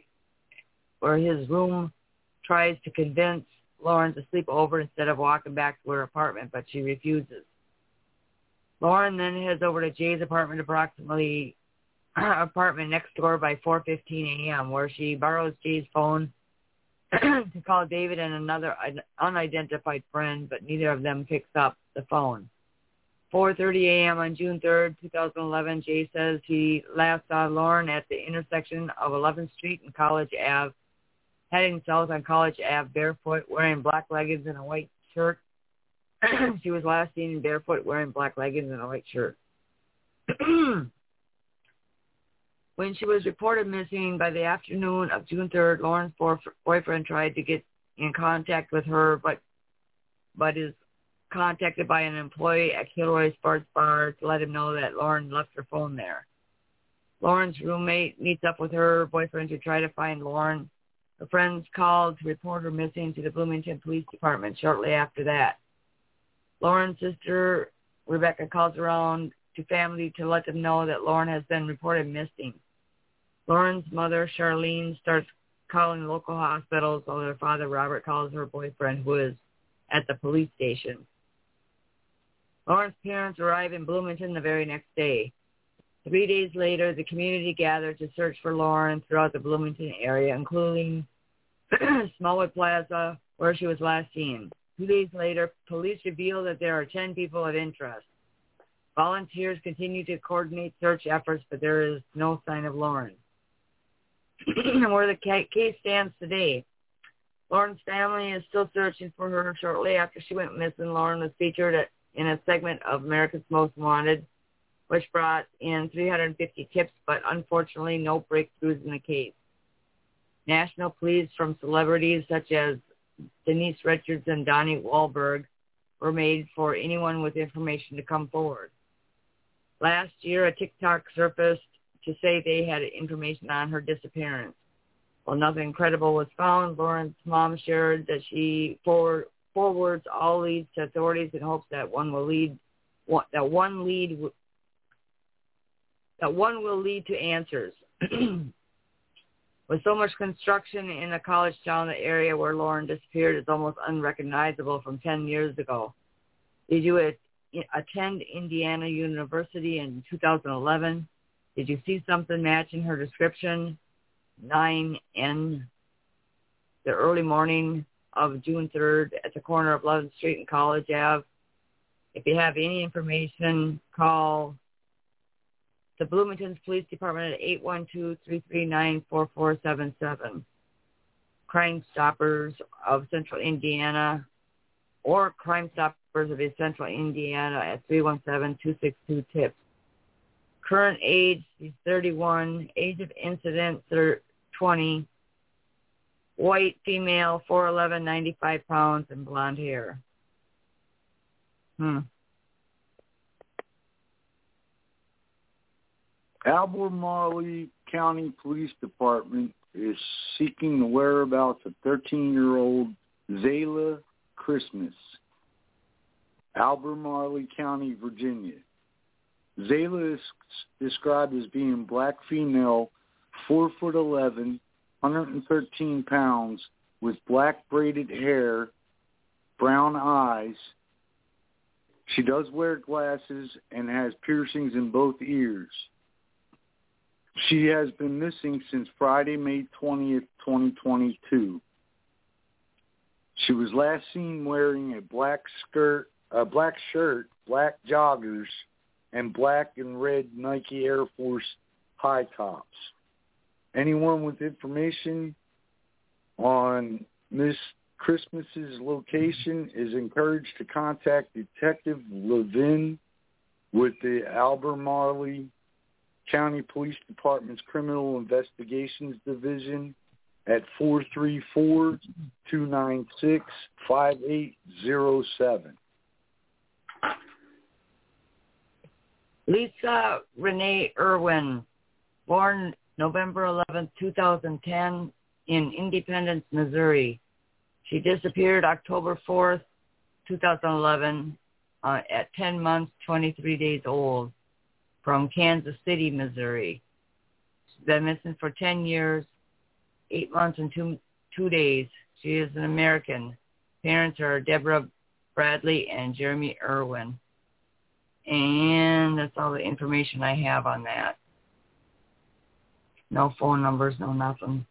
to convince Lauren to sleep over instead of walking back to her apartment, but she refuses. Lauren then heads over to Jay's apartment next door by 4:15 a.m., where she borrows Jay's phone to call David and another unidentified friend, but neither of them picks up the phone. 4:30 a.m. on June 3rd, 2011, Jay says he last saw Lauren at the intersection of 11th Street and College Ave, heading south on College Ave barefoot, wearing black leggings and a white shirt. She was last seen barefoot, wearing black leggings and a white shirt. When she was reported missing by the afternoon of June 3rd, Lauren's boyfriend tried to get in contact with her, but is contacted by an employee at Kilroy Sports Bar to let him know that Lauren left her phone there. Lauren's roommate meets up with her boyfriend to try to find Lauren. Her friends called to report her missing to the Bloomington Police Department shortly after that. Lauren's sister, Rebecca, calls around to family to let them know that Lauren has been reported missing. Lauren's mother, Charlene, starts calling local hospitals while their father, Robert, calls her boyfriend, who is at the police station. Lauren's parents arrive in Bloomington the very next day. 3 days later, the community gathered to search for Lauren throughout the Bloomington area, including Smallwood Plaza, where she was last seen. 2 days later, police reveal that there are 10 people of interest. Volunteers continue to coordinate search efforts, but there is no sign of Lauren. Where the case stands today, Lauren's family is still searching for her. Shortly after she went missing, Lauren was featured in a segment of America's Most Wanted, which brought in 350 tips, but unfortunately no breakthroughs in the case. National pleas from celebrities such as Denise Richards and Donnie Wahlberg were made for anyone with information to come forward. Last year, a TikTok surfaced to say they had information on her disappearance. While nothing credible was found, Lauren's mom shared that she forwards all leads to authorities in hopes that one will lead to answers. With so much construction in the college town, the area where Lauren disappeared is almost unrecognizable from 10 years ago. Did you attend Indiana University in 2011? Did you see something matching her description? 9N, the early morning of June 3rd at the corner of 11th Street and College Ave. If you have any information, call the Bloomington Police Department at 812-339-4477. Crime Stoppers of Central Indiana or Crime Stoppers of Central Indiana at 317-262-TIPS. Current age is 31. Age of incident 20. White female, 4'11", 95 pounds, and blonde hair. Albemarle County Police Department is seeking the whereabouts of 13-year-old Zayla Christmas, Albemarle County, Virginia. Zayla is described as being black female, 4'11", 113 pounds, with black braided hair, brown eyes. She does wear glasses and has piercings in both ears. She has been missing since Friday, May 20th, 2022. She was last seen wearing a black shirt, black joggers, and black and red Nike Air Force high tops. Anyone with information on Miss Christmas's location is encouraged to contact Detective Levin with the Albemarle County Police Department's Criminal Investigations Division at 434-296-5807. Lisa Renee Irwin, born November 11, 2010, in Independence, Missouri. She disappeared October 4th, 2011, at 10 months, 23 days old, from Kansas City, Missouri. She's been missing for 10 years, 8 months, and 2 days. She is an American. Parents are Deborah Bradley and Jeremy Irwin. And that's all the information I have on that. No phone numbers, no nothing.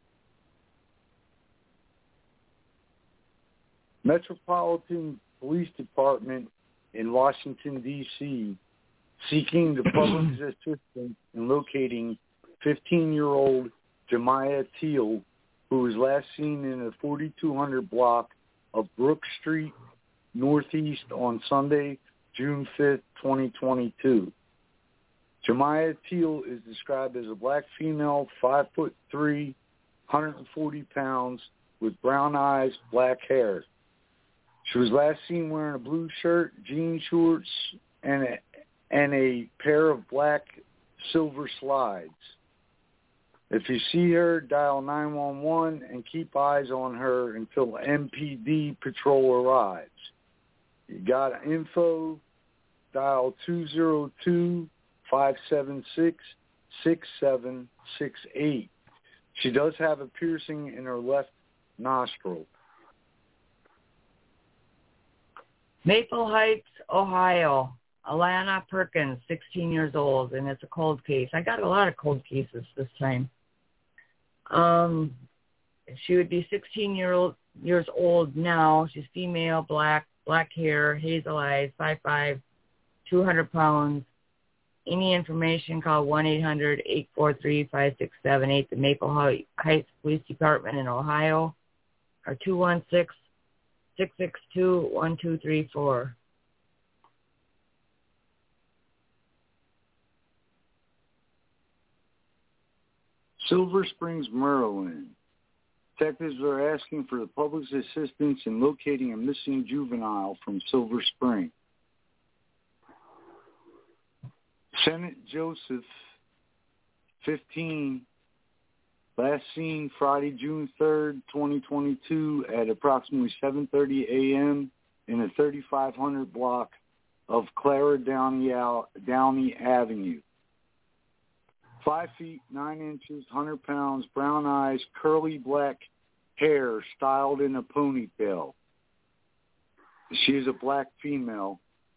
Metropolitan Police Department in Washington, D.C., seeking the public's assistance in locating 15-year-old Jemiah Teal, who was last seen in the 4200 block of Brook Street, Northeast on Sunday, June 5th, 2022. Jemiah Teal is described as a black female, 5'3", 140 pounds, with brown eyes, black hair. She was last seen wearing a blue shirt, jean shorts, and a pair of black silver slides. If you see her, dial 911 and keep eyes on her until MPD patrol arrives. You got info, dial 202-576-6768. She does have a piercing in her left nostril. Maple Heights, Ohio. Alana Perkins, 16 years old, and it's a cold case. I got a lot of cold cases this time. She would be 16 years old now. She's female, black hair, hazel eyes, 5'5", 200 pounds. Any information, call 1-800-843-5678, the Maple Heights Police Department in Ohio, or 216-662-1234. Silver Springs, Maryland. Detectives are asking for the public's assistance in locating a missing juvenile from Silver Spring. Senate Joseph, 15, last seen Friday, June 3rd, 2022 at approximately 7:30 a.m. in the 3500 block of Clara Downey Avenue. 5 feet, 9 inches, 100 pounds, brown eyes, curly black hair styled in a ponytail. She is a black female.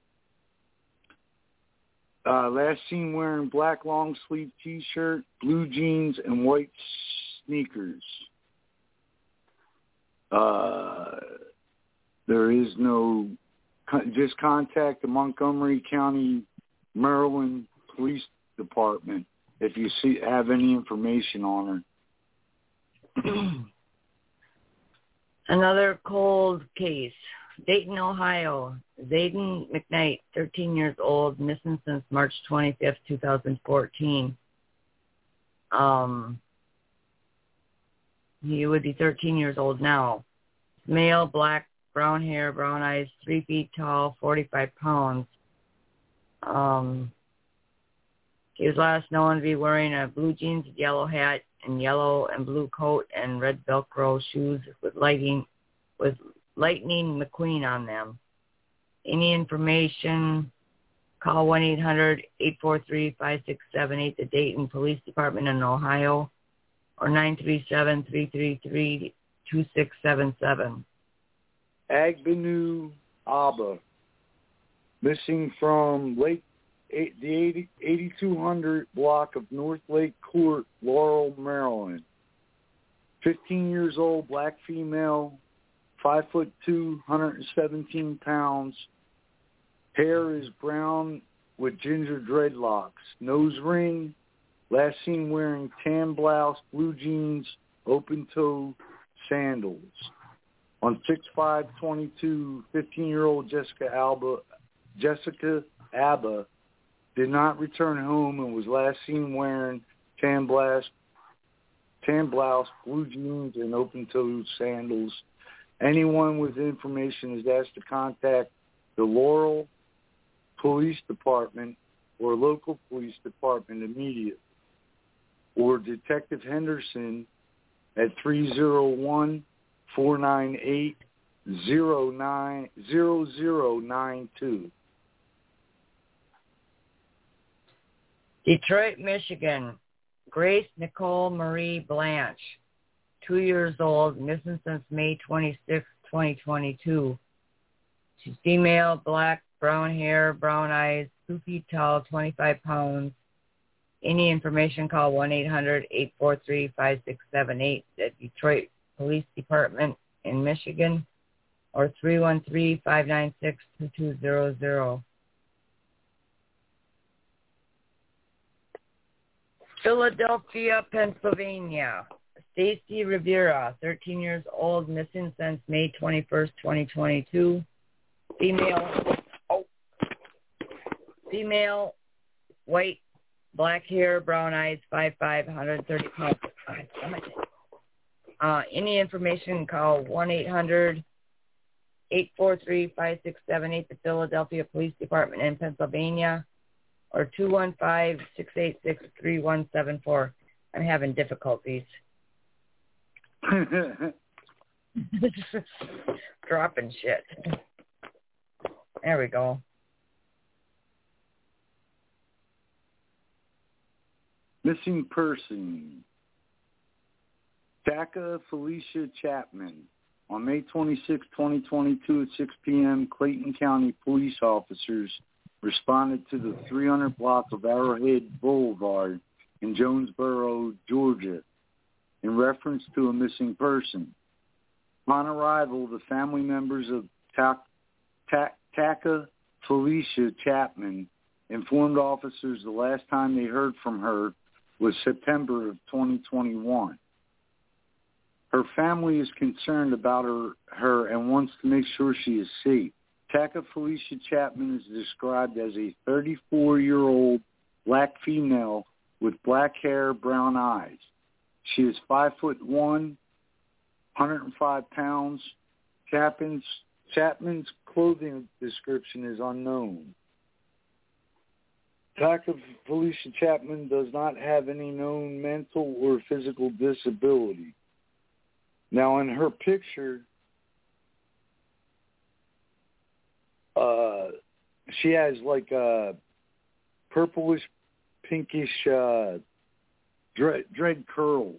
Last seen wearing black long sleeve t-shirt, blue jeans, and white sneakers. There is no, just contact the Montgomery County, Maryland Police Department if you have any information on her. Another cold case. Dayton, Ohio. Zayden McKnight, 13 years old, missing since March 25th, 2014. He would be 13 years old now. Male, black, brown hair, brown eyes, 3 feet tall, 45 pounds. He was last known to be wearing a blue jeans, yellow hat, and yellow and blue coat and red Velcro shoes with Lightning McQueen on them. Any information, call 1-800-843-5678, the Dayton Police Department in Ohio, or 937-333-2677. Agbenu Abba, missing from the 8200 block of North Lake Court, Laurel, Maryland. 15 years old, black female, 5'2", 117 pounds. Hair is brown with ginger dreadlocks. Nose ring. Last seen wearing tan blouse, blue jeans, open-toe sandals. On 6/5/22, 15-year-old Jessica Abba did not return home and was last seen wearing tan blouse, blue jeans, and open-toe sandals. Anyone with information is asked to contact the Laurel Police Department or local police department immediately, or Detective Henderson at 301-498-0092. Detroit, Michigan. Grace Nicole Marie Blanche, 2 years old, missing since May 26, 2022. She's female, black, brown hair, brown eyes, 2 feet tall, 25 pounds. Any information, call 1-800-843-5678 at Detroit Police Department in Michigan, or 313-596-2200. Philadelphia, Pennsylvania. Stacy Rivera, 13 years old, missing since May 21st, 2022. Female, white, black hair, brown eyes, 5'5", 130 pounds. Any information, call 1-800-843-5678, the Philadelphia Police Department in Pennsylvania, or 215-686-3174. I'm having difficulties. Dropping shit. There we go. Missing person. Taka Felicia Chapman. On May 26, 2022 at 6 p.m., Clayton County police officers responded to the 300 block of Arrowhead Boulevard in Jonesboro, Georgia, in reference to a missing person. Upon arrival, the family members of Taka Felicia Chapman informed officers the last time they heard from her was September of 2021. Her family is concerned about her and wants to make sure she is safe. Taka Felicia Chapman is described as a 34-year-old black female with black hair, brown eyes. She is 5'1", 105 pounds. Chapman's clothing description is unknown. Taka Felicia Chapman does not have any known mental or physical disability. Now, in her picture, she has like a purplish, pinkish dread curls.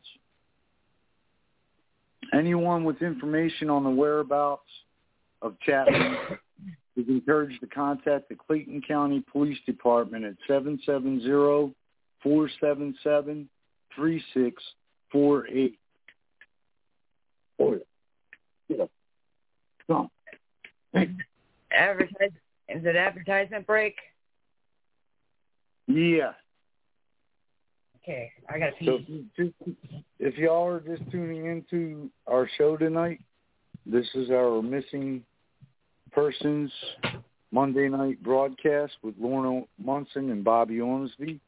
Anyone with information on the whereabouts of Chapman is encouraged to contact the Clayton County Police Department at 770-477-3648. Oh, yeah. Come on. Is it advertisement break? Yeah. Okay, I got to pee. So if y'all are just tuning into our show tonight, this is our Missing Persons Monday night broadcast with Lorna Munson and Bobby Ormsby.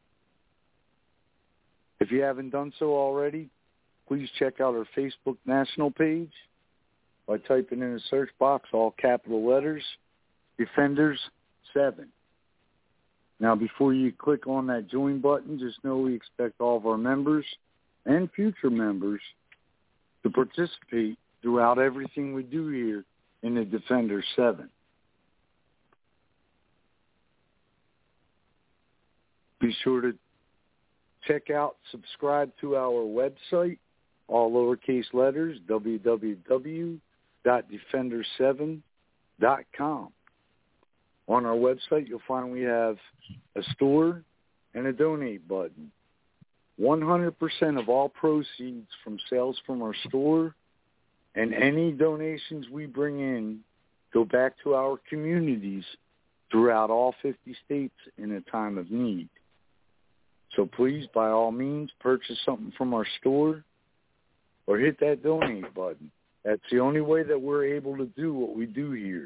If you haven't done so already, please check out our Facebook national page by typing in the search box all capital letters, Defenders 7. Now, before you click on that join button, just know we expect all of our members and future members to participate throughout everything we do here in the Defenders 7. Be sure to check out, subscribe to our website, all lowercase letters, www.defender7.com. On our website, you'll find we have a store and a donate button. 100% of all proceeds from sales from our store and any donations we bring in go back to our communities throughout all 50 states in a time of need. So please, by all means, purchase something from our store or hit that donate button. That's the only way that we're able to do what we do here.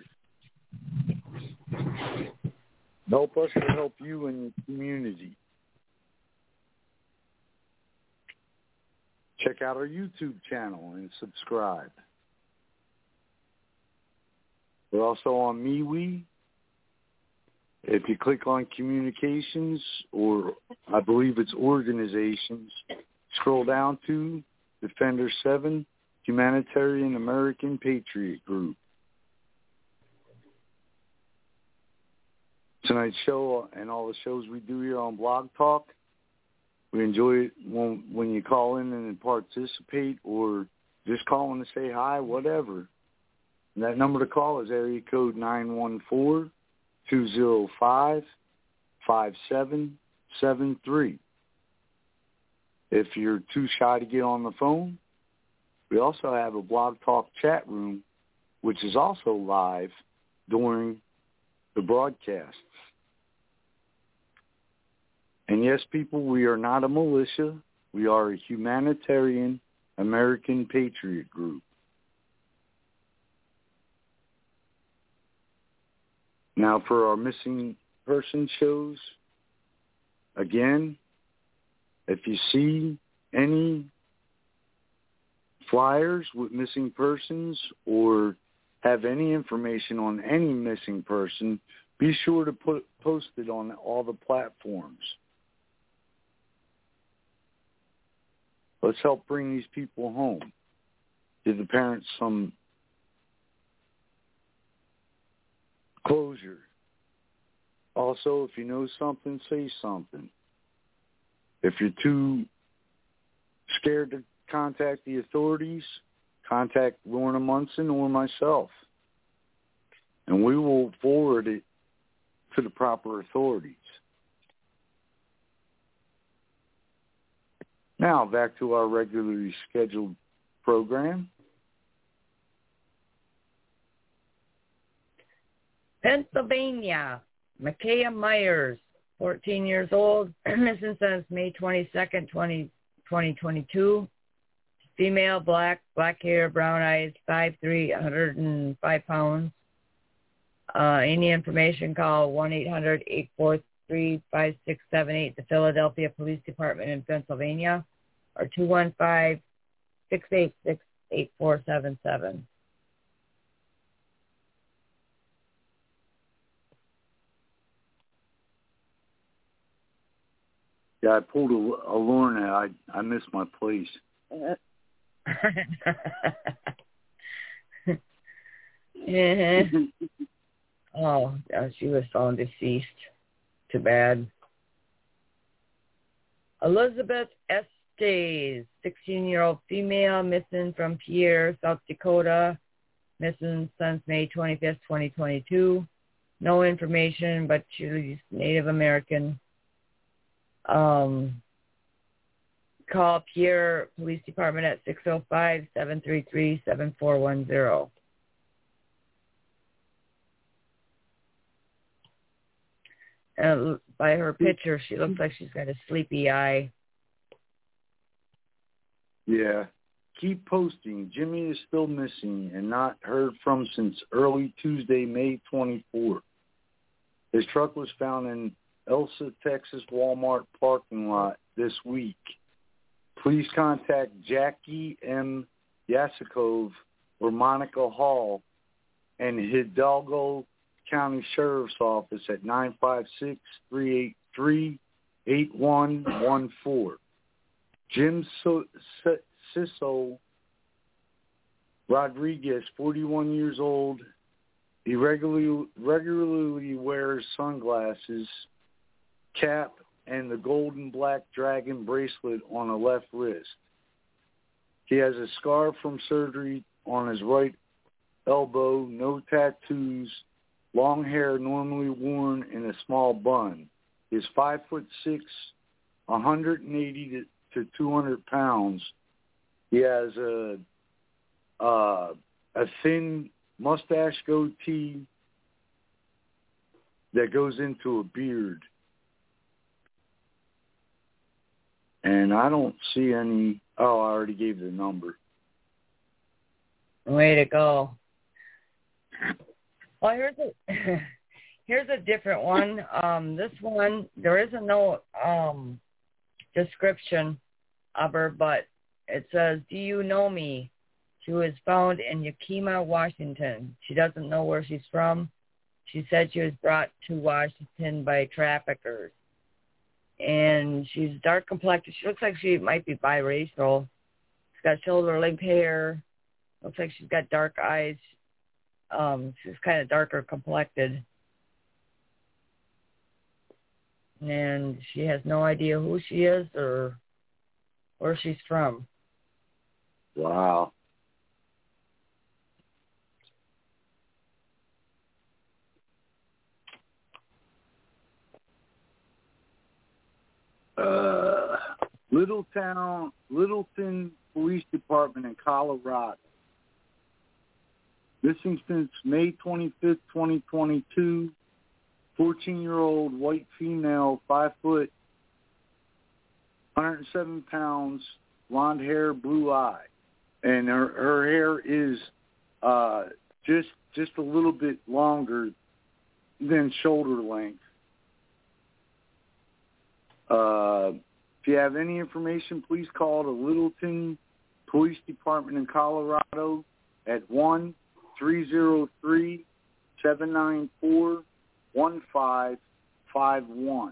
Help us to help you and your community. Check out our YouTube channel and subscribe. We're also on MeWe. If you click on communications, or I believe it's organizations, scroll down to Defender 7, Humanitarian American Patriot Group. Tonight's show and all the shows we do here on Blog Talk, we enjoy it when you call in and participate, or just call in to say hi, whatever. And that number to call is area code 914-205-5773. If you're too shy to get on the phone, we also have a Blog Talk chat room, which is also live during the broadcasts. And yes, people, we are not a militia. We are a humanitarian American Patriot Group. Now, for our missing person shows, again, if you see any flyers with missing persons or have any information on any missing person, be sure to post it on all the platforms. Let's help bring these people home. Give the parents some closure. Also, if you know something, say something. If you're too scared to contact the authorities, contact Lorna Munson or myself, and we will forward it to the proper authorities. Now, back to our regularly scheduled program. Pennsylvania, Micaiah Myers, 14 years old, missing since May 22nd, 2022. Female, black hair, brown eyes, 5'3", 105 pounds. Any information, call 1-800-843-5678, the Philadelphia Police Department in Pennsylvania, or 215-686-8477. Yeah, I pulled a Lorna. I missed my place. Oh, she was found deceased. Too bad. Elizabeth Estes, 16-year-old female, missing from Pierre, South Dakota, missing since May 25th, 2022. No information, but she's Native American. Call Pierre Police Department at 605-733-7410. By her picture, she looks like she's got a sleepy eye. Yeah. Keep posting. Jimmy is still missing and not heard from since early Tuesday, May 24th. His truck was found in Elsa, Texas Walmart parking lot this week. Please contact Jackie M. Yasikov or Monica Hall and Hidalgo County Sheriff's Office at 956-383-8114. Jim Ciso Rodriguez, 41 years old. He regularly wears sunglasses, cap, and the golden black dragon bracelet on the left wrist. He has a scar from surgery on his right elbow, no tattoos, long hair normally worn in a small bun. He is 5'6", 180 to 200 pounds. He has a thin mustache goatee that goes into a beard. And I don't see any. Oh, I already gave the number. Way to go. Well, here's a different one. This one, there is no description of her, but it says, "Do you know me?" She was found in Yakima, Washington. She doesn't know where she's from. She said she was brought to Washington by traffickers. And she's dark complected. She looks like she might be biracial. She's got shoulder-length hair. Looks like she's got dark eyes. She's kind of darker complected. And she has no idea who she is or where she's from. Wow. Littleton Police Department in Colorado. Missing since May 25th, 2022. 14-year-old white female, 5 foot, 107 pounds, blonde hair, blue eye. And her hair is just a little bit longer than shoulder length. If you have any information, please call the Littleton Police Department in Colorado at 1-303-794-1551.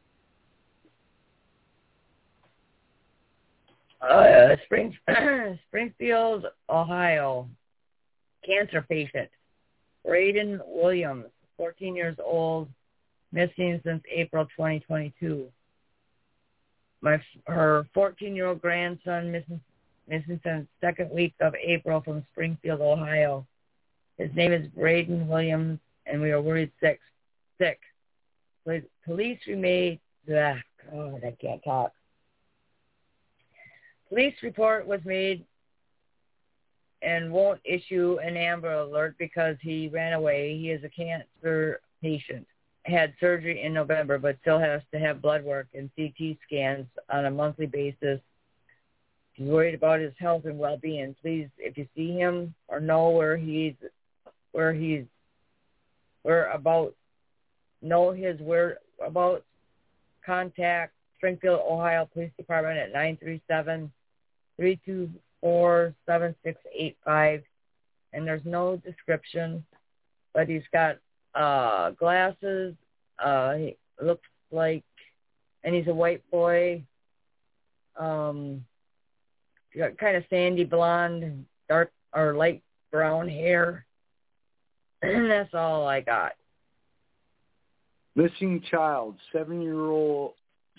Springfield, Ohio. Cancer patient. Braden Williams, 14 years old, missing since April 2022. Her 14-year-old grandson missing since second week of April from Springfield, Ohio. His name is Braden Williams, and we are worried sick. Police remain... God, I can't talk. Police report was made and won't issue an Amber Alert because he ran away. He is a cancer patient. Had surgery in November, but still has to have blood work and CT scans on a monthly basis. He's worried about his health and well-being. Please, if you see him or know know his whereabouts, contact Springfield, Ohio Police Department at 937-324-7685. And there's no description, but he's got glasses. He looks like, and he's a white boy. He's got kind of sandy blonde, dark or light brown hair. And that's all I got. Missing child, 7-year-old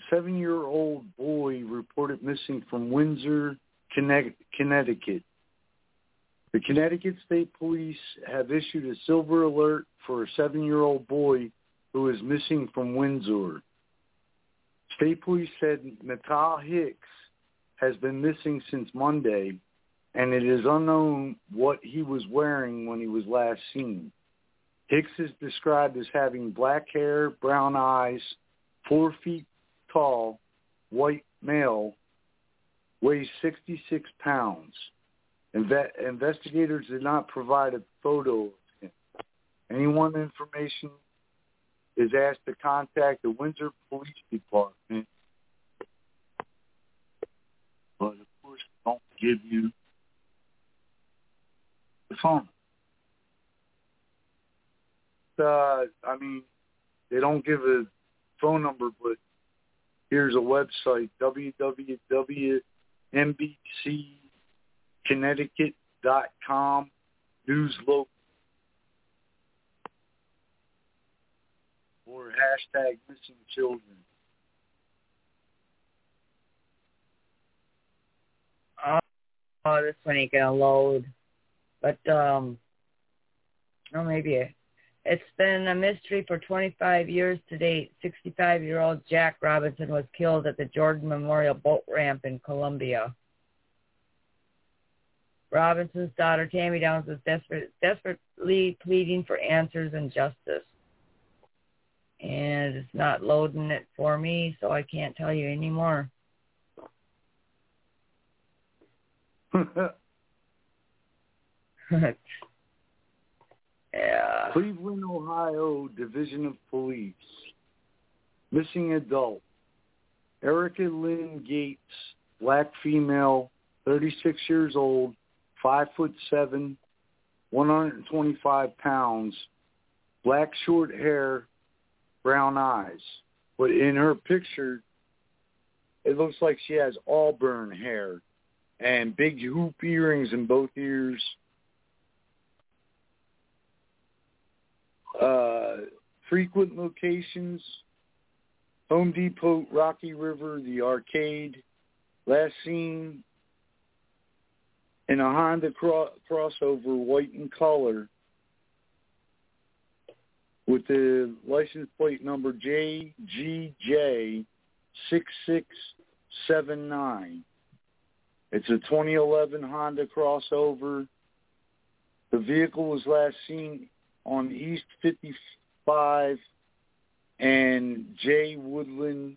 boy reported missing from Windsor, Connecticut. The Connecticut State Police have issued a silver alert for a 7-year-old boy who is missing from Windsor. State Police said Natal Hicks has been missing since Monday, and it is unknown what he was wearing when he was last seen. Hicks is described as having black hair, brown eyes, 4 feet tall, white male, weighs 66 pounds. Investigators did not provide a photo of him. Anyone information is asked to contact the Windsor Police Department, but of course don't give you the phone. They don't give a phone number, but here's a website, www.nbcconnecticut.com, news local, or hashtag missing children. Oh, this one ain't gonna load. But, maybe it's been a mystery for 25 years to date. 65-year-old Jack Robinson was killed at the Jordan Memorial Boat Ramp in Columbia. Robinson's daughter, Tammy Downs, was desperately pleading for answers and justice. And it's not loading it for me, so I can't tell you anymore. Yeah. Cleveland, Ohio, Division of Police. Missing adult. Erica Lynn Gates, black female, 36 years old, 5'7", 125 pounds, black short hair, brown eyes. But in her picture, it looks like she has auburn hair and big hoop earrings in both ears. Frequent locations: Home Depot, Rocky River, the arcade. Last seen in a Honda crossover, white in color, with the license plate number JGJ6679. It's a 2011 Honda crossover. The vehicle was last seen on East 55 and J Woodland.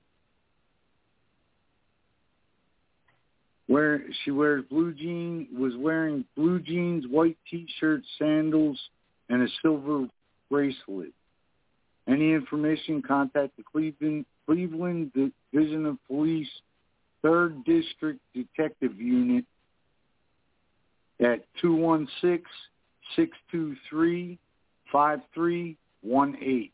She wears was wearing blue jeans, white T-shirt, sandals, and a silver bracelet. Any information, contact the Cleveland Division of Police 3rd District Detective Unit at 216-623-5318.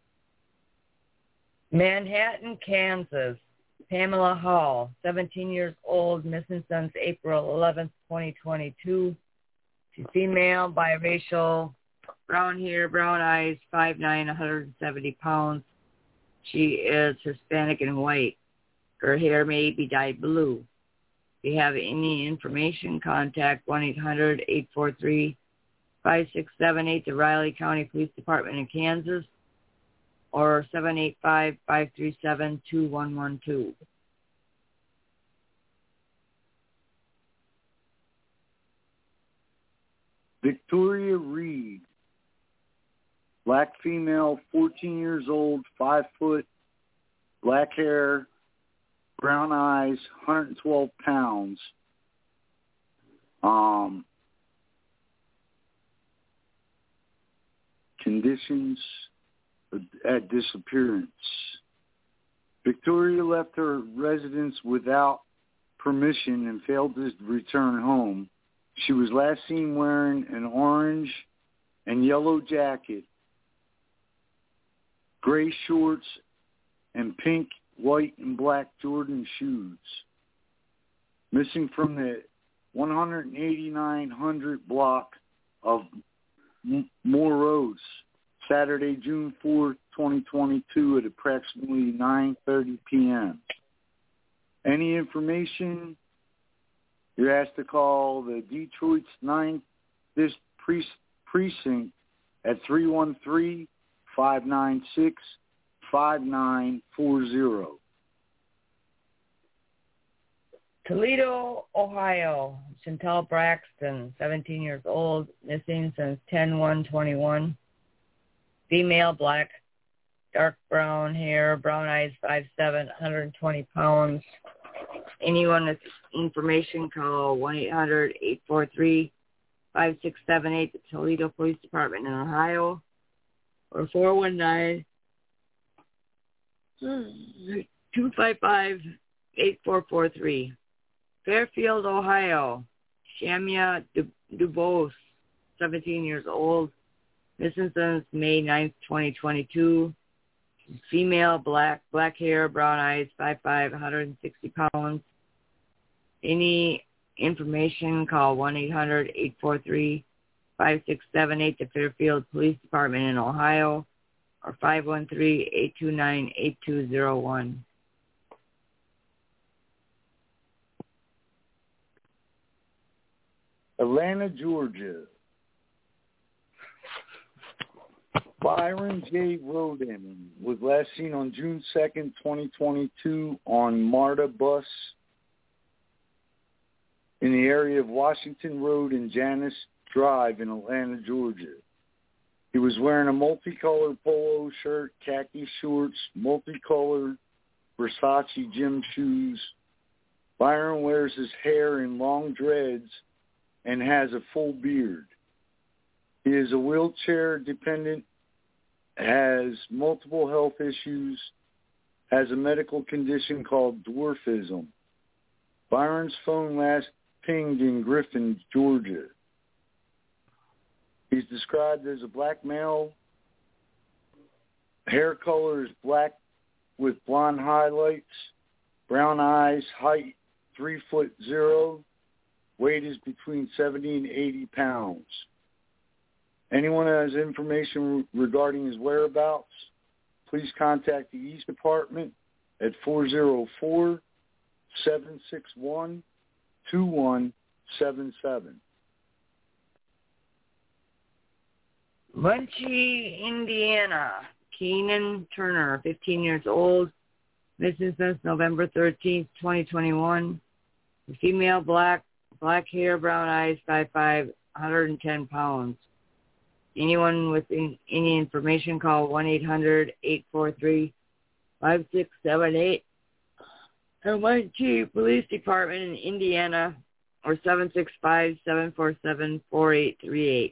Manhattan, Kansas. Pamela Hall, 17 years old, missing since April 11th, 2022. She's female, biracial, brown hair, brown eyes, 5'9", 170 pounds. She is Hispanic and white. Her hair may be dyed blue. If you have any information, contact 1-800-843-5678, the Riley County Police Department in Kansas, or 785-537-2112. Victoria Reed, black female, 14 years old, 5 foot, black hair, brown eyes, 112 pounds. Conditions at disappearance. Victoria left her residence without permission and failed to return home. She was last seen wearing an orange and yellow jacket, gray shorts, and pink, white, and black Jordan shoes. Missing from the 18900 block of Moore Road, Saturday, June 4th, 2022 at approximately 9:30 p.m. Any information, you're asked to call the Detroit's 9th Precinct at 313-596-5940. Toledo, Ohio. Chantel Braxton, 17 years old, missing since 10/1/21. Female, black, dark brown hair, brown eyes, 5'7", 120 pounds. Anyone with information, call 1-800-843-5678, the Toledo Police Department in Ohio, or 419-255-8443. Fairfield, Ohio. Shamia Dubose, 17 years old, missing since May 9th, 2022. Female, black hair, brown eyes, 5'5", 160 pounds. Any information, call 1-800-843-5678, the Fairfield Police Department in Ohio, or 513-829-8201. Atlanta, Georgia. Byron J. Roden was last seen on June 2nd, 2022 on MARTA bus in the area of Washington Road and Janice Drive in Atlanta, Georgia. He was wearing a multicolored polo shirt, khaki shorts, multicolored Versace gym shoes. Byron wears his hair in long dreads and has a full beard. He is a wheelchair dependent, has multiple health issues, has a medical condition called dwarfism. Byron's phone last pinged in Griffin, Georgia. He's described as a black male. Hair color is black with blonde highlights, brown eyes, height 3'0", weight is between 70 and 80 pounds. Anyone who has information regarding his whereabouts, please contact the East Department at 404-761-2177. Muncie, Indiana. Keenan Turner, 15 years old, missing since November 13th, 2021. Female, black hair, brown eyes, 5'5", 110 pounds. Anyone with any information, call 1-800-843-5678. The Muncie Police Department in Indiana, or 765-747-4838.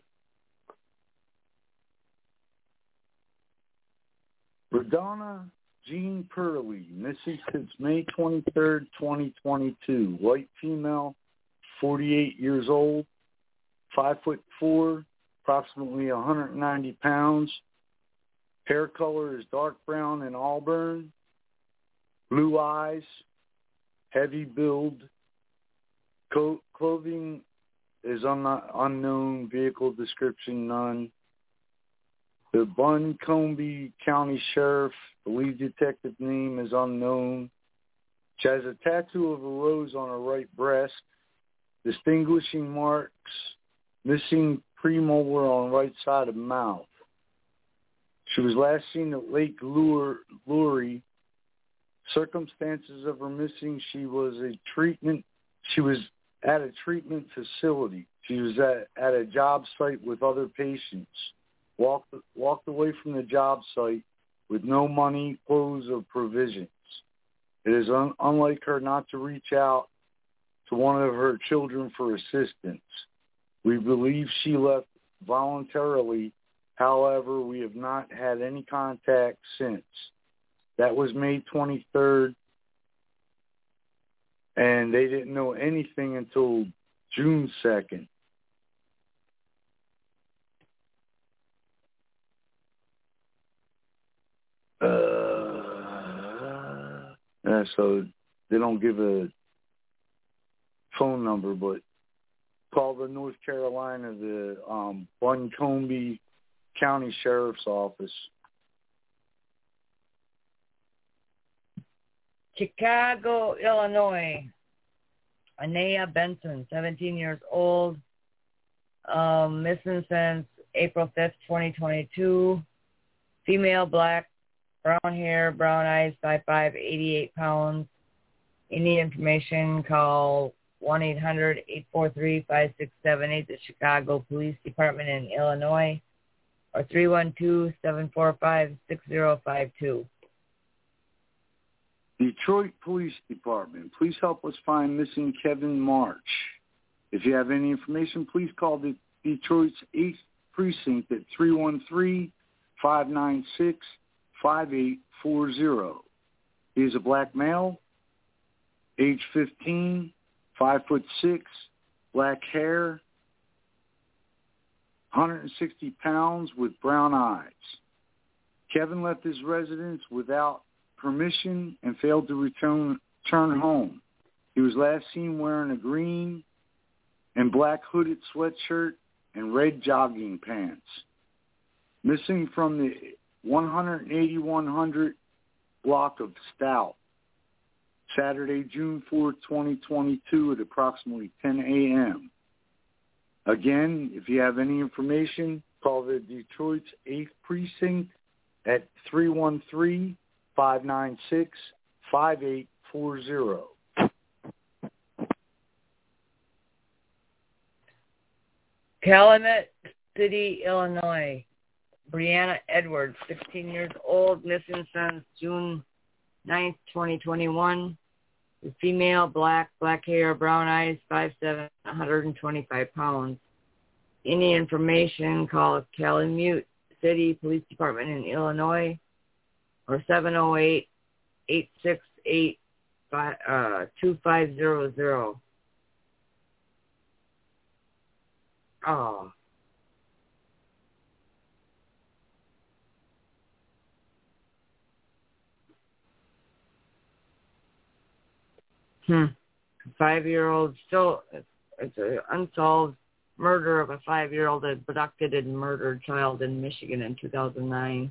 Radonna Jean Purley, missing since May 23rd, 2022. White female, 48 years old, 5'4", approximately 190 pounds. Hair color is dark brown and auburn. Blue eyes, heavy build. Clothing is unknown. Vehicle description, none. The Buncombe County Sheriff, the lead detective name is unknown. She has a tattoo of a rose on her right breast, distinguishing marks, missing premolar on right side of mouth. She was last seen at Lake Lurie. Circumstances of her missing, she was at a treatment facility. She was at a job site with other patients. Walked away from the job site with no money, clothes, or provisions. It is unlike her not to reach out to one of her children for assistance. We believe she left voluntarily. However, we have not had any contact since. That was May 23rd, and they didn't know anything until June 2nd. So they don't give a phone number, but call the North Carolina, the Buncombe County Sheriff's Office. Chicago, Illinois. Anaya Benson, 17 years old, missing since April 5th, 2022. Female, black, brown hair, brown eyes, 5'5", 88 pounds. Any information, call 1-800-843-5678, the Chicago Police Department in Illinois, or 312-745-6052. Detroit Police Department, please help us find missing Kevin March. If you have any information, please call the Detroit's 8th Precinct at 313-596-5840. He is a black male, age 15, 5'6", black hair, 160 pounds with brown eyes. Kevin left his residence without permission and failed to return home. He was last seen wearing a green and black hooded sweatshirt and red jogging pants. Missing from the 18100 block of Stout, Saturday, June 4, 2022 at approximately 10 a.m. Again, if you have any information, call the Detroit's 8th Precinct at 313-596-5840. Calumet City, Illinois. Brianna Edwards, 16 years old, missing since June 9th, 2021. Female, black hair, brown eyes, 5'7", 125 pounds. Any information, call Calumet City Police Department in Illinois, or 708-868-2500. Oh. 5-year-old, still, it's an unsolved murder of a 5-year-old abducted and murdered child in Michigan in 2009.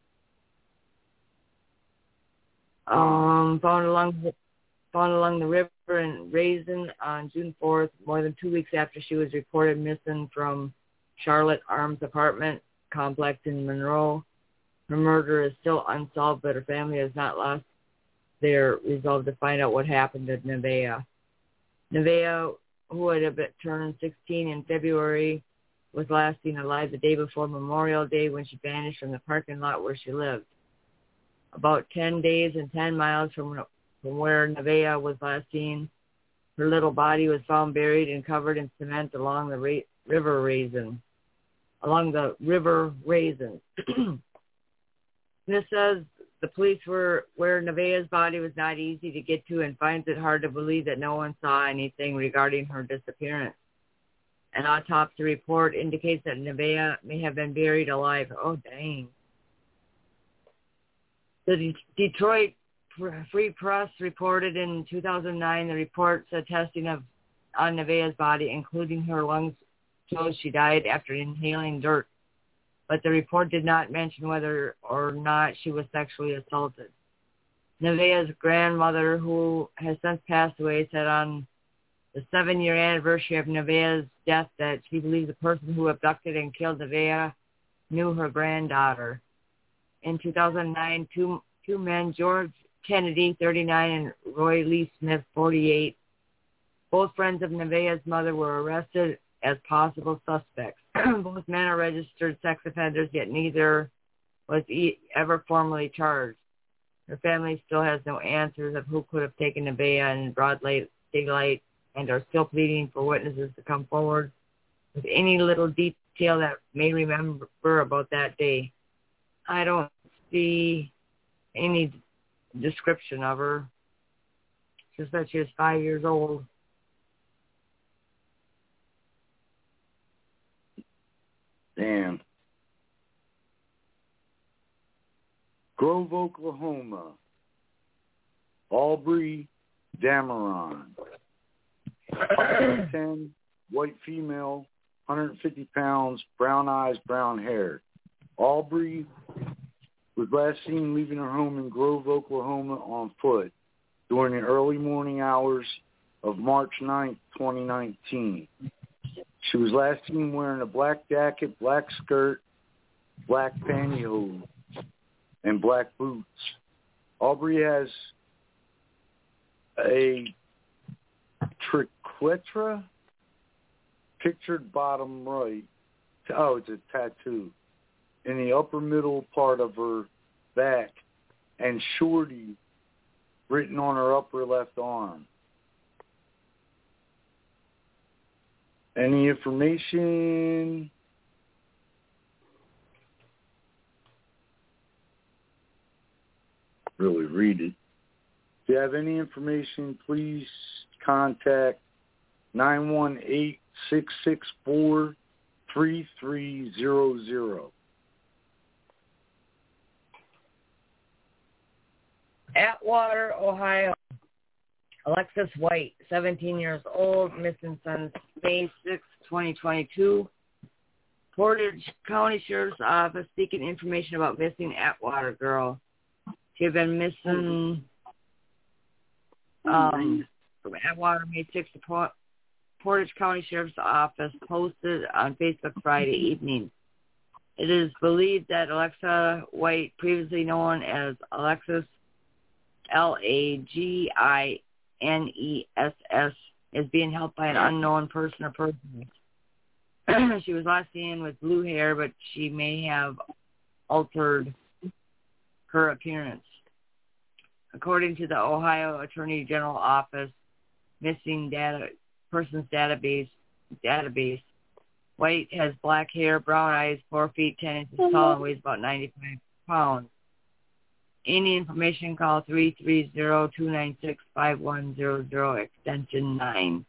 Found along the river in Raisin on June 4th, more than 2 weeks after she was reported missing from Charlotte Arms apartment complex in Monroe. Her murder is still unsolved, but her family has not lost their resolve to find out what happened to Nevaeh. Nevaeh, who had turned 16 in February, was last seen alive the day before Memorial Day when she vanished from the parking lot where she lived. About 10 days and 10 miles from where Nevaeh was last seen, her little body was found buried and covered in cement along the river Raisin. This says the police were where Nevaeh's body was not easy to get to and finds it hard to believe that no one saw anything regarding her disappearance. An autopsy report indicates that Nevaeh may have been buried alive. Oh, dang. The Detroit Free Press reported in 2009 the report said testing on Nevaeh's body, including her lungs, shows she died after inhaling dirt. But the report did not mention whether or not she was sexually assaulted. Nevaeh's grandmother, who has since passed away, said on the 7-year anniversary of Nevaeh's death that she believes the person who abducted and killed Nevaeh knew her granddaughter. In 2009, two men, George Kennedy, 39, and Roy Lee Smith, 48, both friends of Nevaeh's mother, were arrested as possible suspects. Both men are registered sex offenders, yet neither was ever formally charged. Her family still has no answers of who could have taken Nevaeh in broad daylight and are still pleading for witnesses to come forward with any little detail that may remember about that day. I don't see any description of her. Just that she was 5 years old. Damn. Grove, Oklahoma. Aubrey Dameron. 5'10", white female, 150 pounds, brown eyes, brown hair. Aubrey was last seen leaving her home in Grove, Oklahoma on foot during the early morning hours of March 9th, 2019. She was last seen wearing a black jacket, black skirt, black pantyhose, and black boots. Aubrey has a triquetra pictured bottom right. Oh, it's a tattoo in the upper middle part of her back, and Shorty written on her upper left arm. Any information? Really read it. If you have any information, please contact 918-664-3300. Atwater, Ohio. Alexis White, 17 years old, missing since May 6, 2022. Portage County Sheriff's Office seeking information about missing Atwater girl. She had been missing from Atwater May 6. The Portage County Sheriff's Office posted on Facebook Friday evening. It is believed that Alexa White, previously known as Alexis Laginess, is being held by an unknown person or persons. She was last seen with blue hair, but she may have altered her appearance. According to the Ohio Attorney General Office Missing Persons Database, White has black hair, brown eyes, 4 feet 10 inches tall, and weighs about 95 pounds. Any information, call 330-296-5100, extension 9.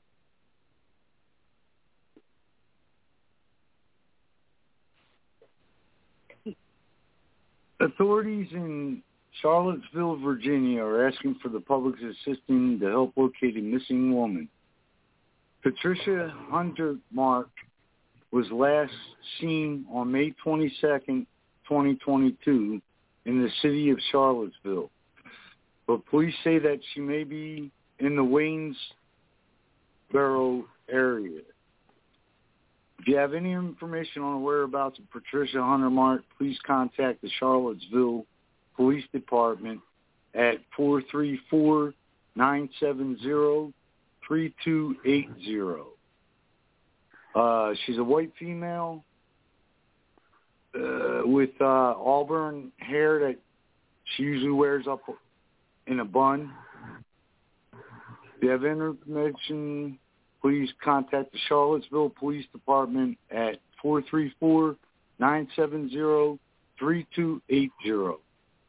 Authorities in Charlottesville, Virginia are asking for the public's assistance to help locate a missing woman. Patricia Huntermark was last seen on May 22nd, 2022 in the city of Charlottesville. But police say that she may be in the Waynesboro area. If you have any information on the whereabouts of Patricia Huntermark, please contact the Charlottesville Police Department at 434-970-3280. She's a white female with auburn hair that she usually wears up in a bun. If you have any information, please contact the Charlottesville Police Department at 434-970-3280.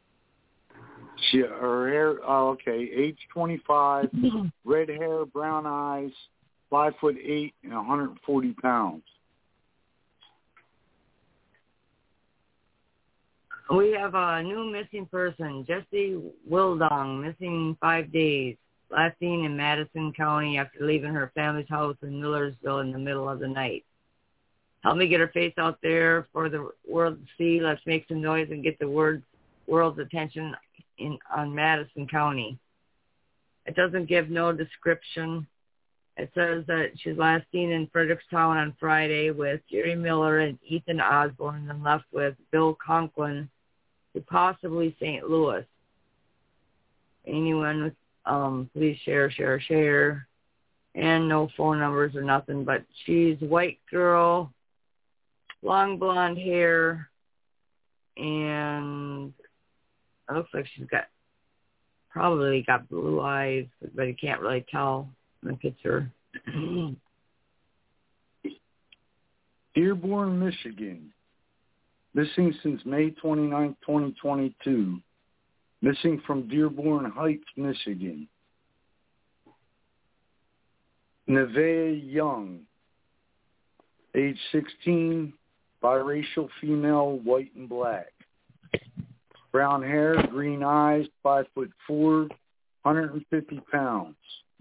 Her hair, age 25, red hair, brown eyes, 5'8", and 140 pounds. We have a new missing person, Jessie Wildong, missing 5 days. Last seen in Madison County after leaving her family's house in Millersville in the middle of the night. Help me get her face out there for the world to see. Let's make some noise and get the world's attention on Madison County. It doesn't give no description. It says that she's last seen in Fredericktown on Friday with Jerry Miller and Ethan Osborne, and left with Bill Conklin to possibly St. Louis. Anyone with please share, and no phone numbers or nothing. But she's a white girl, long blonde hair, and it looks like she's probably got blue eyes, but you can't really tell in the picture. Dearborn, Michigan. Missing since May 29, 2022. Missing from Dearborn Heights, Michigan. Nevaeh Young, age 16, biracial female, white and black. Brown hair, green eyes, 5'4", 150 pounds.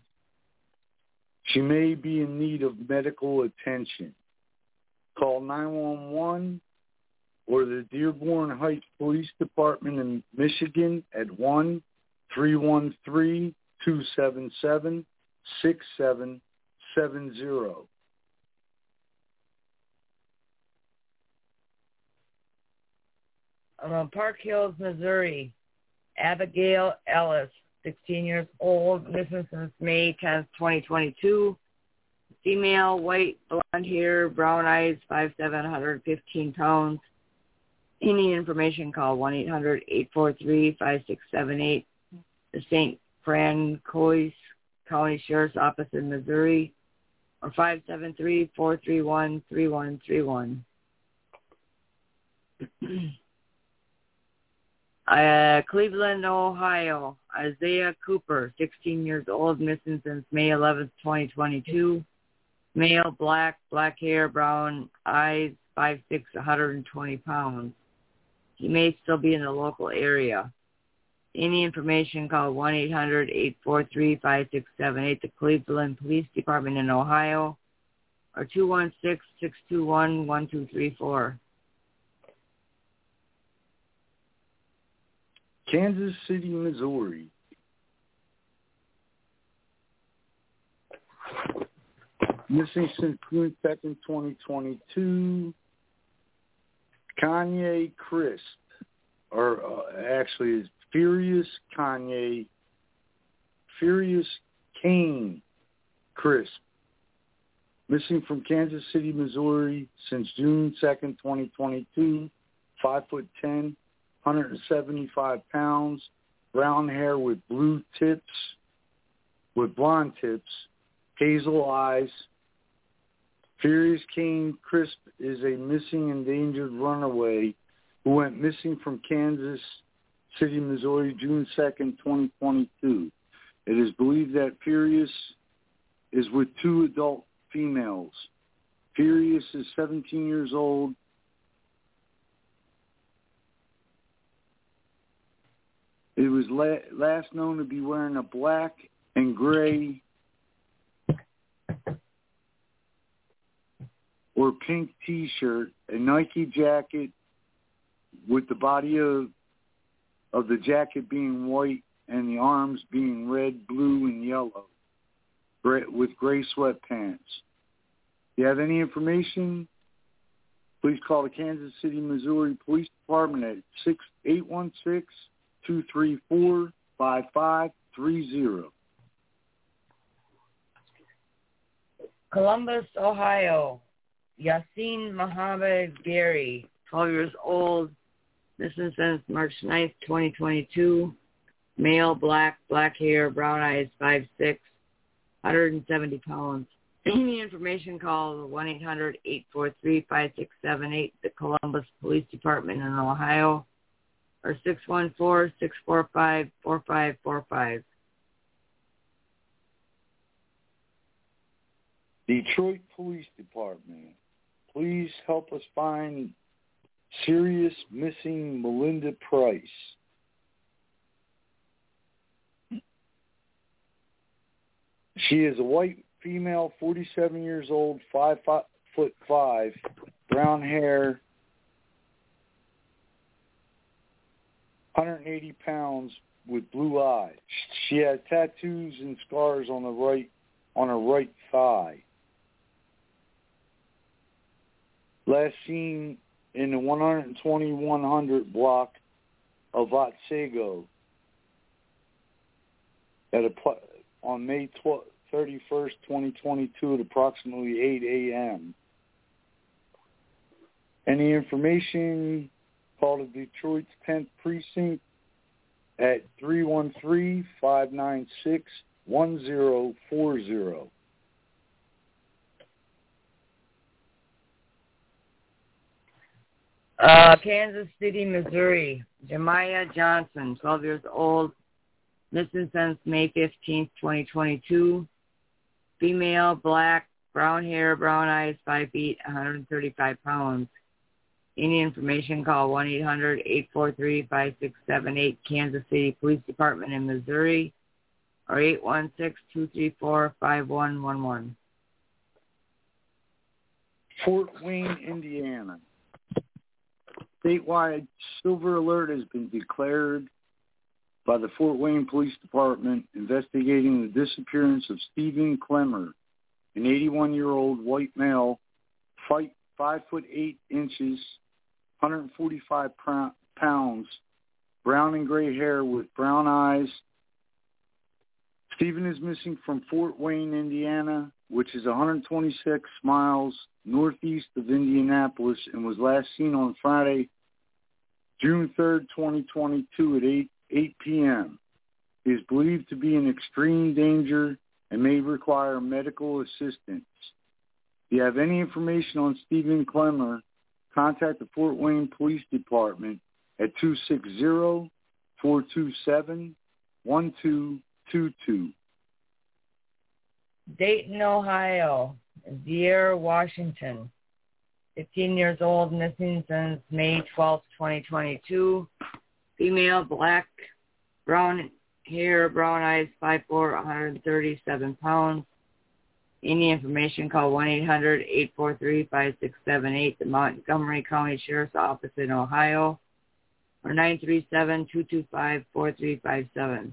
She may be in need of medical attention. Call 911 or the Dearborn Heights Police Department in Michigan at 1-313-277-6770. Park Hills, Missouri. Abigail Ellis, 16 years old, missing since May 10th, 2022. Female, white, blonde hair, brown eyes, 5'7", 115 pounds. Any information, call 1-800-843-5678. The St. Francois County Sheriff's Office in Missouri, or 573-431-3131. Cleveland, Ohio. Isaiah Cooper, 16 years old, missing since May 11th, 2022. Male, black hair, brown eyes, 5'6", 120 pounds. He may still be in the local area. Any information, call 1-800-843-5678, the Cleveland Police Department in Ohio, or 216-621-1234. Kansas City, Missouri. Missing since June 2nd, 2022. Kanye Crisp, or actually it's Furious Kane Crisp. Missing from Kansas City, Missouri since June 2nd, 2022. 5'10", 175 pounds, brown hair with blonde tips, hazel eyes. Furious Kane Crisp is a missing endangered runaway who went missing from Kansas City, Missouri, June 2nd, 2022. It is believed that Furious is with two adult females. Furious is 17 years old. It was last known to be wearing a black and gray or pink T-shirt, a Nike jacket with the body of the jacket being white and the arms being red, blue, and yellow, with gray sweatpants. If you have any information, please call the Kansas City, Missouri Police Department at 816-234-5530. Columbus, Ohio. Yasin Mohammed Gary, 12 years old, missing since March 9th, 2022. Male, black hair, brown eyes, 5'6", 170 pounds. Any information, call 1-800-843-5678, the Columbus Police Department in Ohio, or 614-645-4545. Detroit Police Department. Please help us find serious missing Melinda Price. She is a white female, 47 years old, 5'5", brown hair, 180 pounds with blue eyes. She had tattoos and scars on her right thigh. Last seen in the 120-100 block of Otsego on May 31st, 2022 at approximately 8 a.m. Any information, call the Detroit's 10th Precinct at 313-596-1040. Kansas City, Missouri. Jemiah Johnson, 12 years old, missing since May 15th, 2022. Female, black, brown hair, brown eyes, 5 feet, 135 pounds. Any information, call 1-800-843-5678, Kansas City Police Department in Missouri, or 816-234-5111. Fort Wayne, Indiana. Statewide silver alert has been declared by the Fort Wayne Police Department investigating the disappearance of Stephen Clemmer, an 81-year-old white male, 5 foot 8 inches, 145 pounds, brown and gray hair with brown eyes. Stephen is missing from Fort Wayne, Indiana, which is 126 miles northeast of Indianapolis, and was last seen on Friday, June 3rd, 2022 at 8 p.m. He is believed to be in extreme danger and may require medical assistance. If you have any information on Stephen Clemmer, contact the Fort Wayne Police Department at 260-427-1222. Dayton, Ohio. Dear Washington, 15 years old, missing since May 12th, 2022. Female, black, brown hair, brown eyes, 5'4", 137 pounds. Any information, call 1-800-843-5678, the Montgomery County Sheriff's Office in Ohio, or 937-225-4357.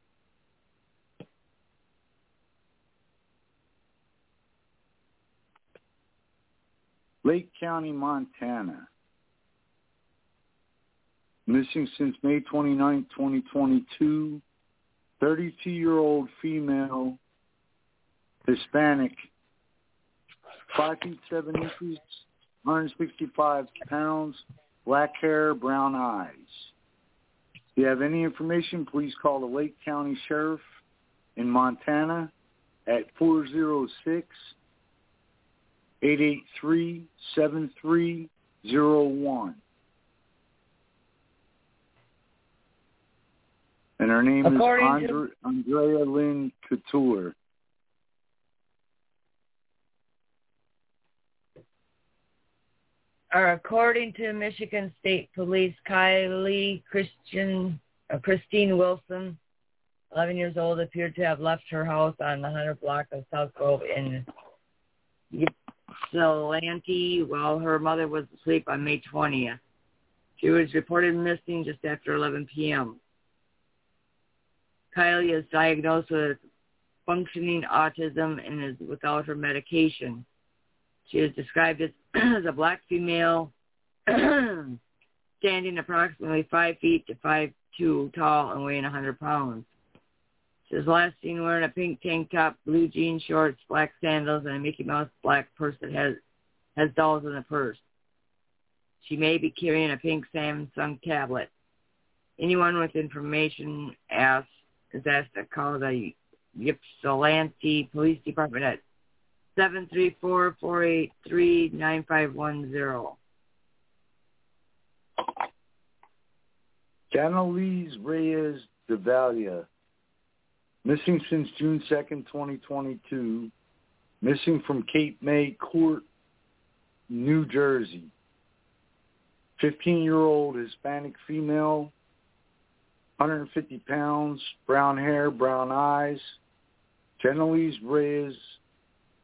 Lake County, Montana. Missing since May 29, 2022. 32-year-old female, Hispanic, 5 feet 7 inches, 165 pounds, black hair, brown eyes. If you have any information, please call the Lake County Sheriff in Montana at 406-883-7301. And her name is Andrea Lynn Couture. According to Michigan State Police, Christine Wilson, 11 years old, appeared to have left her house on the 100 block of South Grove in Ypsilanti while her mother was asleep on May 20th. She was reported missing just after 11 p.m. Kylie is diagnosed with functioning autism and is without her medication. She is described as a black female standing approximately 5 feet to 5'2" tall and weighing 100 pounds. She was last seen wearing a pink tank top, blue jean shorts, black sandals, and a Mickey Mouse black purse that has dolls in the purse. She may be carrying a pink Samsung tablet. Anyone with information is asked to call the Ypsilanti Police Department at 734-483-9510. Danilise Reyes Devalia, missing since June 2nd, 2022, missing from Cape May Court, New Jersey. 15-year-old Hispanic female, 150 pounds, brown hair, brown eyes. Danilise Reyes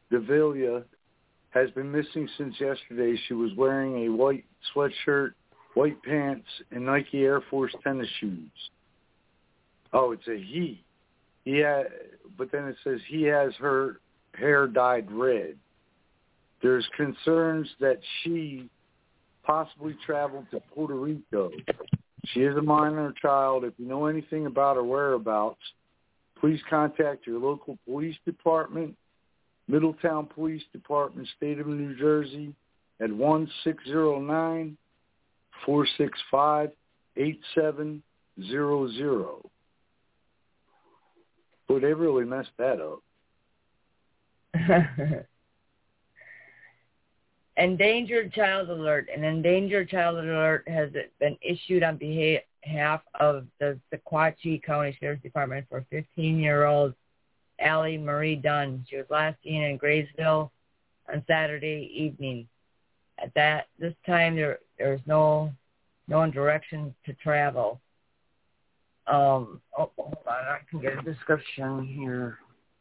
Devalia has been missing since yesterday. She was wearing a white sweatshirt white pants, and Nike Air Force tennis shoes. Oh, it's a he. But then it says he has her hair dyed red. There's concerns that she possibly traveled to Puerto Rico. She is a minor child. If you know anything about her whereabouts, please contact your local police department, Middletown Police Department, State of New Jersey, at 1-609-465-8700. But they really messed that up. Endangered Child Alert. An Endangered Child Alert has been issued on behalf of the Sequatchie County Sheriff's Department for 15-year-old Allie Marie Dunn. She was last seen in Graysville on Saturday evening. At this time, there's no direction to travel. Hold on, I can get a description here.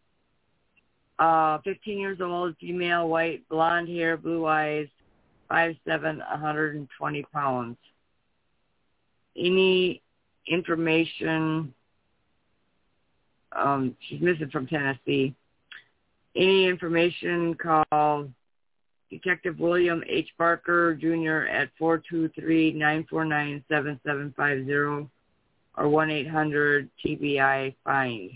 15 years old, female, white, blonde hair, blue eyes, 5'7", 120 pounds. Any information, she's missing from Tennessee. Any information, call Detective William H. Barker, Jr. at 423-949-7750 or 1-800-TBI-FIND.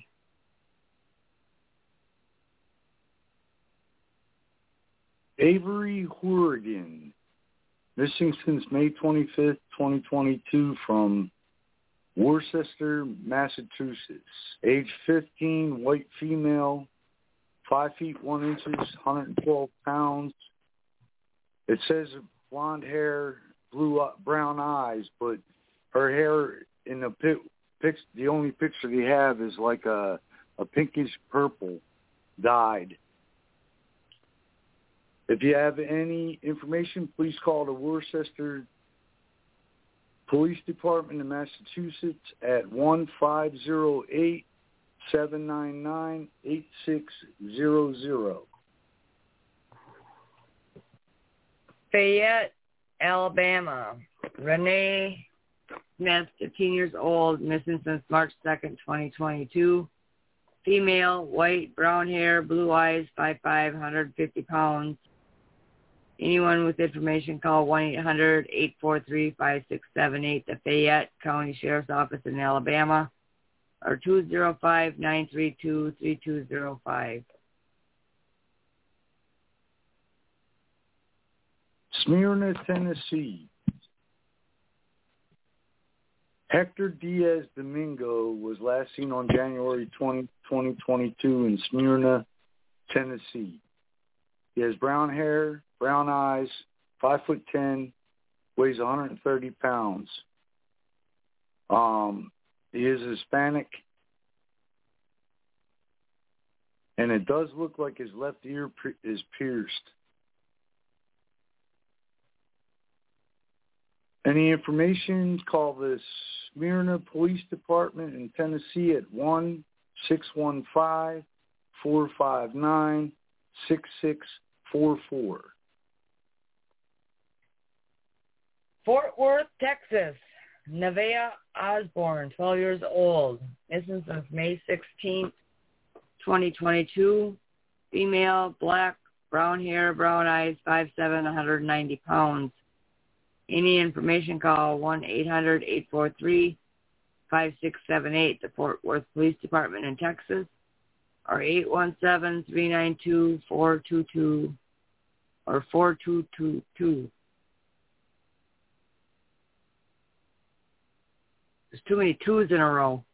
Avery Horrigan, missing since May 25th, 2022 from Worcester, Massachusetts. Age 15, white female, 5 feet 1 inches, 112 pounds. It says blonde hair, brown eyes, but her hair in the only picture they have is like a pinkish purple dyed. If you have any information, please call the Worcester Police Department in Massachusetts at 1-508-799-8600. Fayette, Alabama. Renee Smith, 15 years old, missing since March 2nd, 2022. Female, white, brown hair, blue eyes, 5'5", 150 pounds. Anyone with information, call 1-800-843-5678, the Fayette County Sheriff's Office in Alabama, or 205-932-3205. Smyrna, Tennessee. Hector Diaz Domingo was last seen on January 20, 2022 in Smyrna, Tennessee. He has brown hair, brown eyes, 5'10", weighs 130 pounds. He is Hispanic, and it does look like his left ear is pierced. Any information, call the Smyrna Police Department in Tennessee at 1-615-459-6644. Fort Worth, Texas. Nevaeh Osborne, 12 years old, missing since May 16th, 2022. Female, black, brown hair, brown eyes, 5'7", 190 pounds. Any information, call 1-800-843-5678, the Fort Worth Police Department in Texas, or 817-392-422 or 4222. There's too many twos in a row.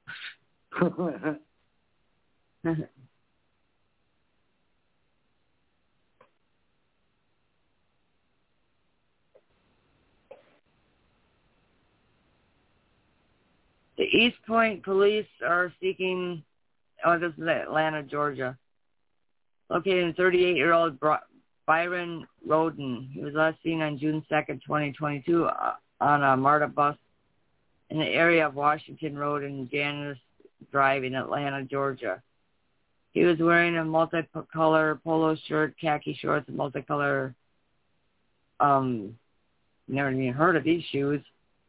The East Point police are seeking, this is Atlanta, Georgia, located in 38-year-old Byron Roden. He was last seen on June 2nd, 2022 on a MARTA bus in the area of Washington Road and Janice Drive in Atlanta, Georgia. He was wearing a multicolor polo shirt, khaki shorts, and multicolor never even heard of these shoes.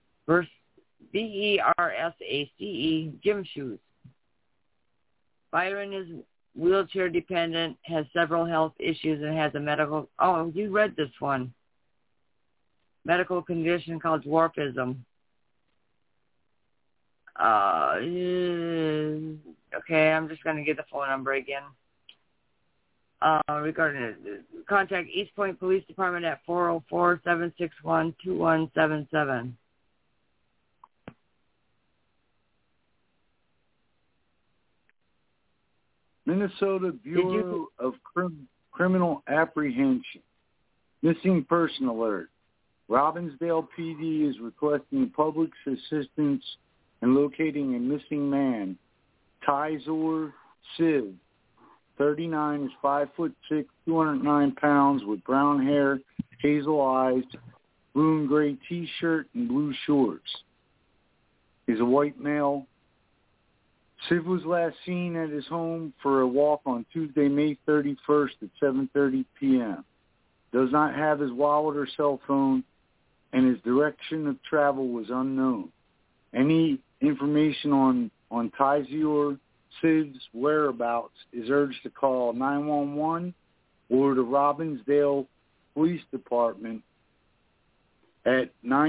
Versace gym shoes. Byron is wheelchair dependent, has several health issues, and has a medical... Oh, you read this one. Medical condition called dwarfism. Okay, I'm just going to get the phone number again. Regarding it, contact East Point Police Department at 404-761-2177. Minnesota Bureau of Criminal Apprehension. Missing person alert. Robbinsdale PD is requesting public's assistance in locating a missing man. Tyzor Siv, 39, is 5'6", 209 pounds, with brown hair, hazel eyes, blue and gray T-shirt, and blue shorts. He's a white male. Siv was last seen at his home for a walk on Tuesday, May 31st at 7:30 p.m. Does not have his wallet or cell phone, and his direction of travel was unknown. Any information on Tyzor Siv's whereabouts is urged to call 911 or the Robbinsdale Police Department at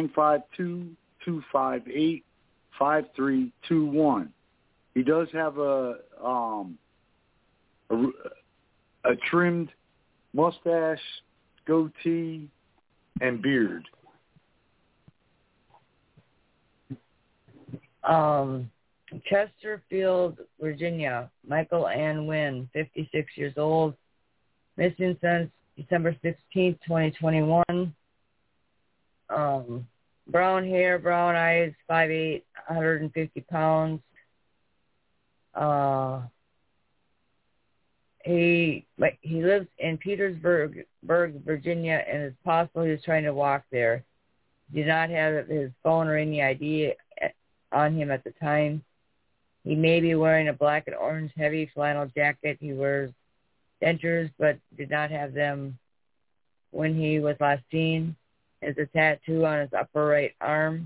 952-258-5321. He does have a trimmed mustache, goatee, and beard. Chesterfield, Virginia. Michael Ann Wynn, 56 years old. Missing since December 16th, 2021. Brown hair, brown eyes, 5'8", 150 pounds. He lives in Petersburg, Virginia, and it's possible he was trying to walk there. He did not have his phone or any ID on him at the time. He may be wearing a black and orange heavy flannel jacket. He wears dentures, but did not have them when he was last seen. There's a tattoo on his upper right arm.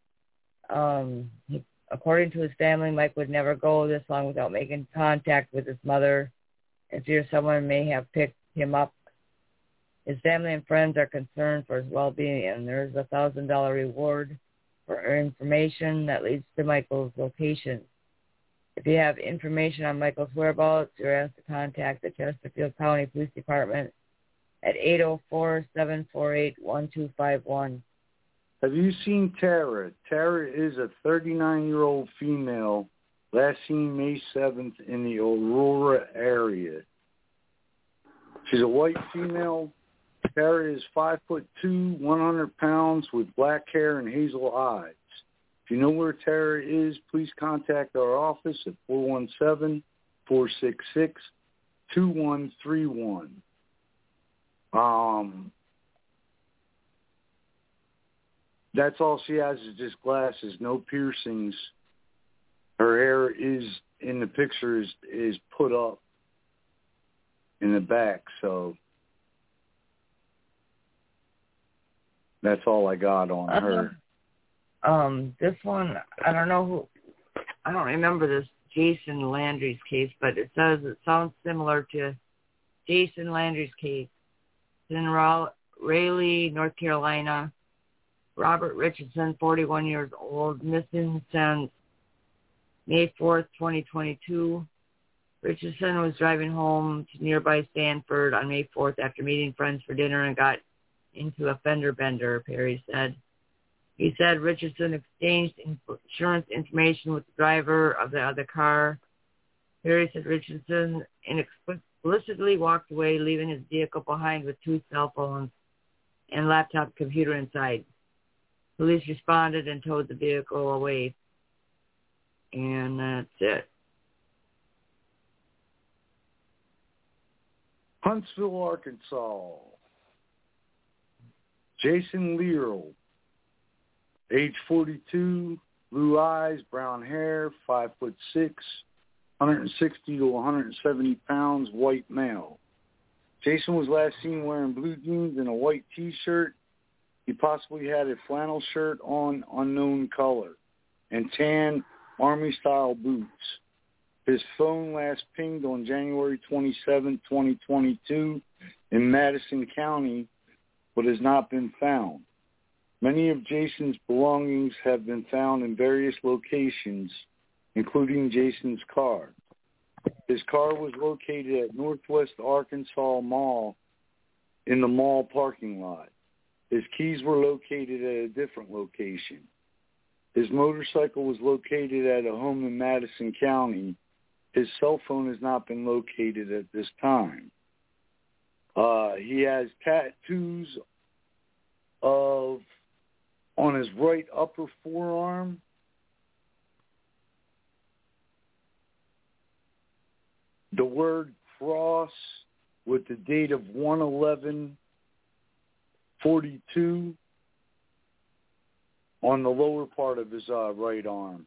According to his family, Mike would never go this long without making contact with his mother, and fears someone may have picked him up. His family and friends are concerned for his well-being, and there is a $1,000 reward for information that leads to Michael's location. If you have information on Michael's whereabouts, you're asked to contact the Chesterfield County Police Department at 804-748-1251. Have you seen Tara? Tara is a 39-year-old female, last seen May 7th in the Aurora area. She's a white female. Tara is 5'2", 100 pounds, with black hair and hazel eyes. If you know where Tara is, please contact our office at 417-466-2131. That's all she has is just glasses, no piercings. Her hair is, in the picture, is put up in the back, so that's all I got on her. This one, I don't remember this Jason Landry's case, but it sounds similar to Jason Landry's case. It's in Raleigh, North Carolina. Robert Richardson, 41 years old, missing since May 4th, 2022. Richardson was driving home to nearby Stanford on May 4th after meeting friends for dinner and got into a fender bender, Perry said. He said Richardson exchanged insurance information with the driver of the other car. Perry said Richardson inexplicably walked away, leaving his vehicle behind with 2 cell phones and laptop computer inside. Police responded and towed the vehicle away. And that's it. Huntsville, Arkansas. Jason Learl, age 42, blue eyes, brown hair, 5'6", 160 to 170 pounds, white male. Jason was last seen wearing blue jeans and a white T-shirt. He possibly had a flannel shirt on, unknown color, and tan Army-style boots. His phone last pinged on January 27, 2022 in Madison County, but has not been found. Many of Jason's belongings have been found in various locations, including Jason's car. His car was located at Northwest Arkansas Mall in the mall parking lot. His keys were located at a different location. His motorcycle was located at a home in Madison County. His cell phone has not been located at this time. He has tattoos on his right upper forearm. The word cross with the date of 1/11/42 on the lower part of his right arm.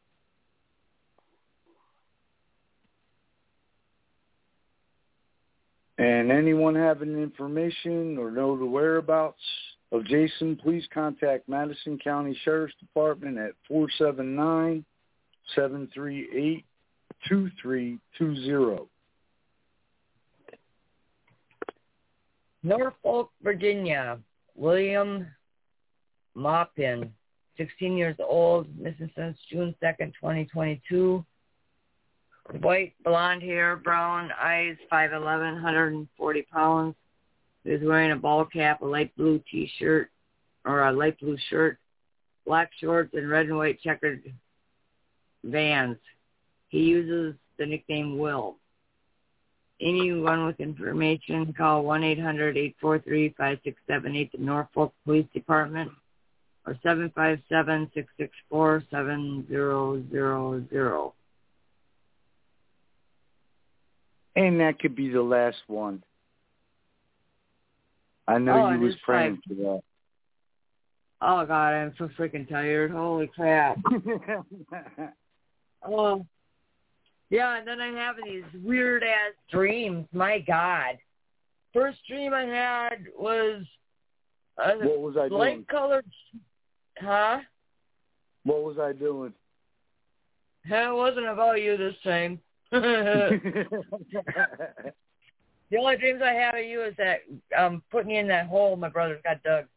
And anyone having information or know the whereabouts of Jason, please contact Madison County Sheriff's Department at 479-738-2320. Norfolk, Virginia. William Maupin, 16 years old, missing since June 2nd, 2022. White, blonde hair, brown eyes, 5'11", 140 pounds. He was wearing a ball cap, a light blue T-shirt, or a light blue shirt, black shorts, and red and white checkered Vans. He uses the nickname Will. Anyone with information, call 1-800-843-5678, the Norfolk Police Department, or 757-664-7000. And that could be the last one. I know you was praying for that. Oh, God, I'm so freaking tired. Holy crap. Oh, yeah, and then I'm having these weird-ass dreams. My God. First dream I had was what was I doing? Light-colored... Huh? What was I doing? It wasn't about you this time. The only dreams I have of you is that putting me in that hole my brother's got dug.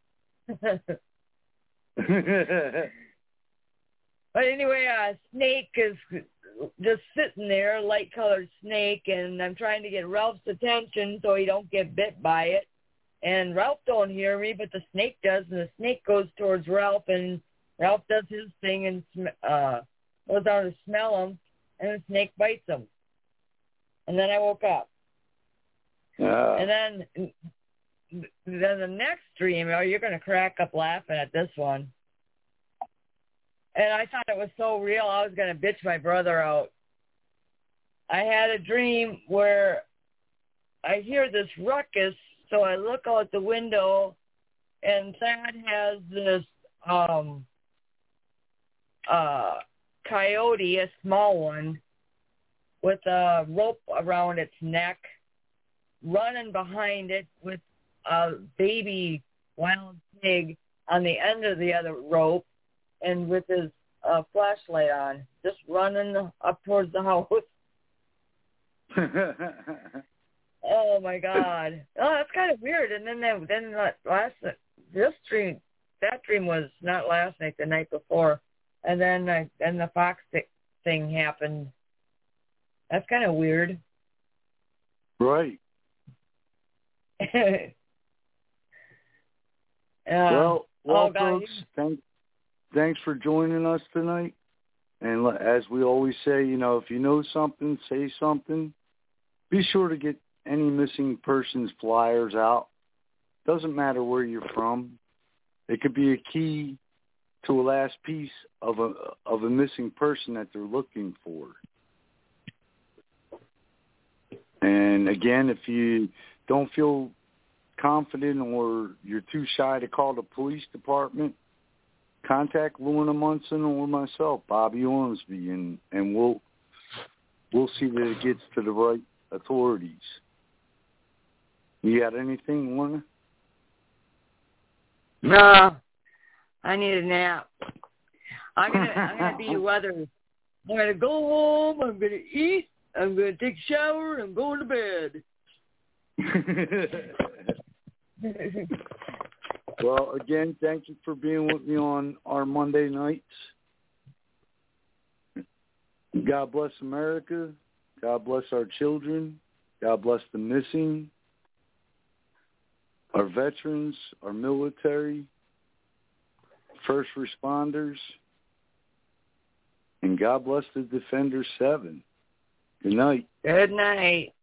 But anyway, a snake is just sitting there, light-colored snake, and I'm trying to get Ralph's attention so he don't get bit by it. And Ralph don't hear me, but the snake does, and the snake goes towards Ralph, and Ralph does his thing and goes down to smell him, and the snake bites him. And then I woke up. And then the next dream, you're going to crack up laughing at this one. And I thought it was so real, I was going to bitch my brother out. I had a dream where I hear this ruckus, so I look out the window, and Thad has this coyote, a small one, with a rope around its neck, running behind it with a baby wild pig on the end of the other rope, and with his flashlight on, just running up towards the house. Oh my God! Oh, that's kind of weird. And then this dream, that dream was not last night, the night before, and then the fox thing happened. That's kind of weird. Right. Well, folks, thanks for joining us tonight. And as we always say, if you know something, say something. Be sure to get any missing persons flyers out. Doesn't matter where you're from. It could be a key to a last piece of a missing person that they're looking for. And again, if you don't feel confident or you're too shy to call the police department, contact Lorna Munson or myself, Bobby Ormsby, and we'll see that it gets to the right authorities. You got anything, Lorna? Nah, I need a nap. I'm gonna be weather. I'm gonna go home. I'm gonna eat. I'm gonna take a shower. I'm going to bed. Well, again, thank you for being with me on our Monday nights. God bless America. God bless our children. God bless the missing, our veterans, our military, first responders, and God bless the Defender 7. Good night. Good night.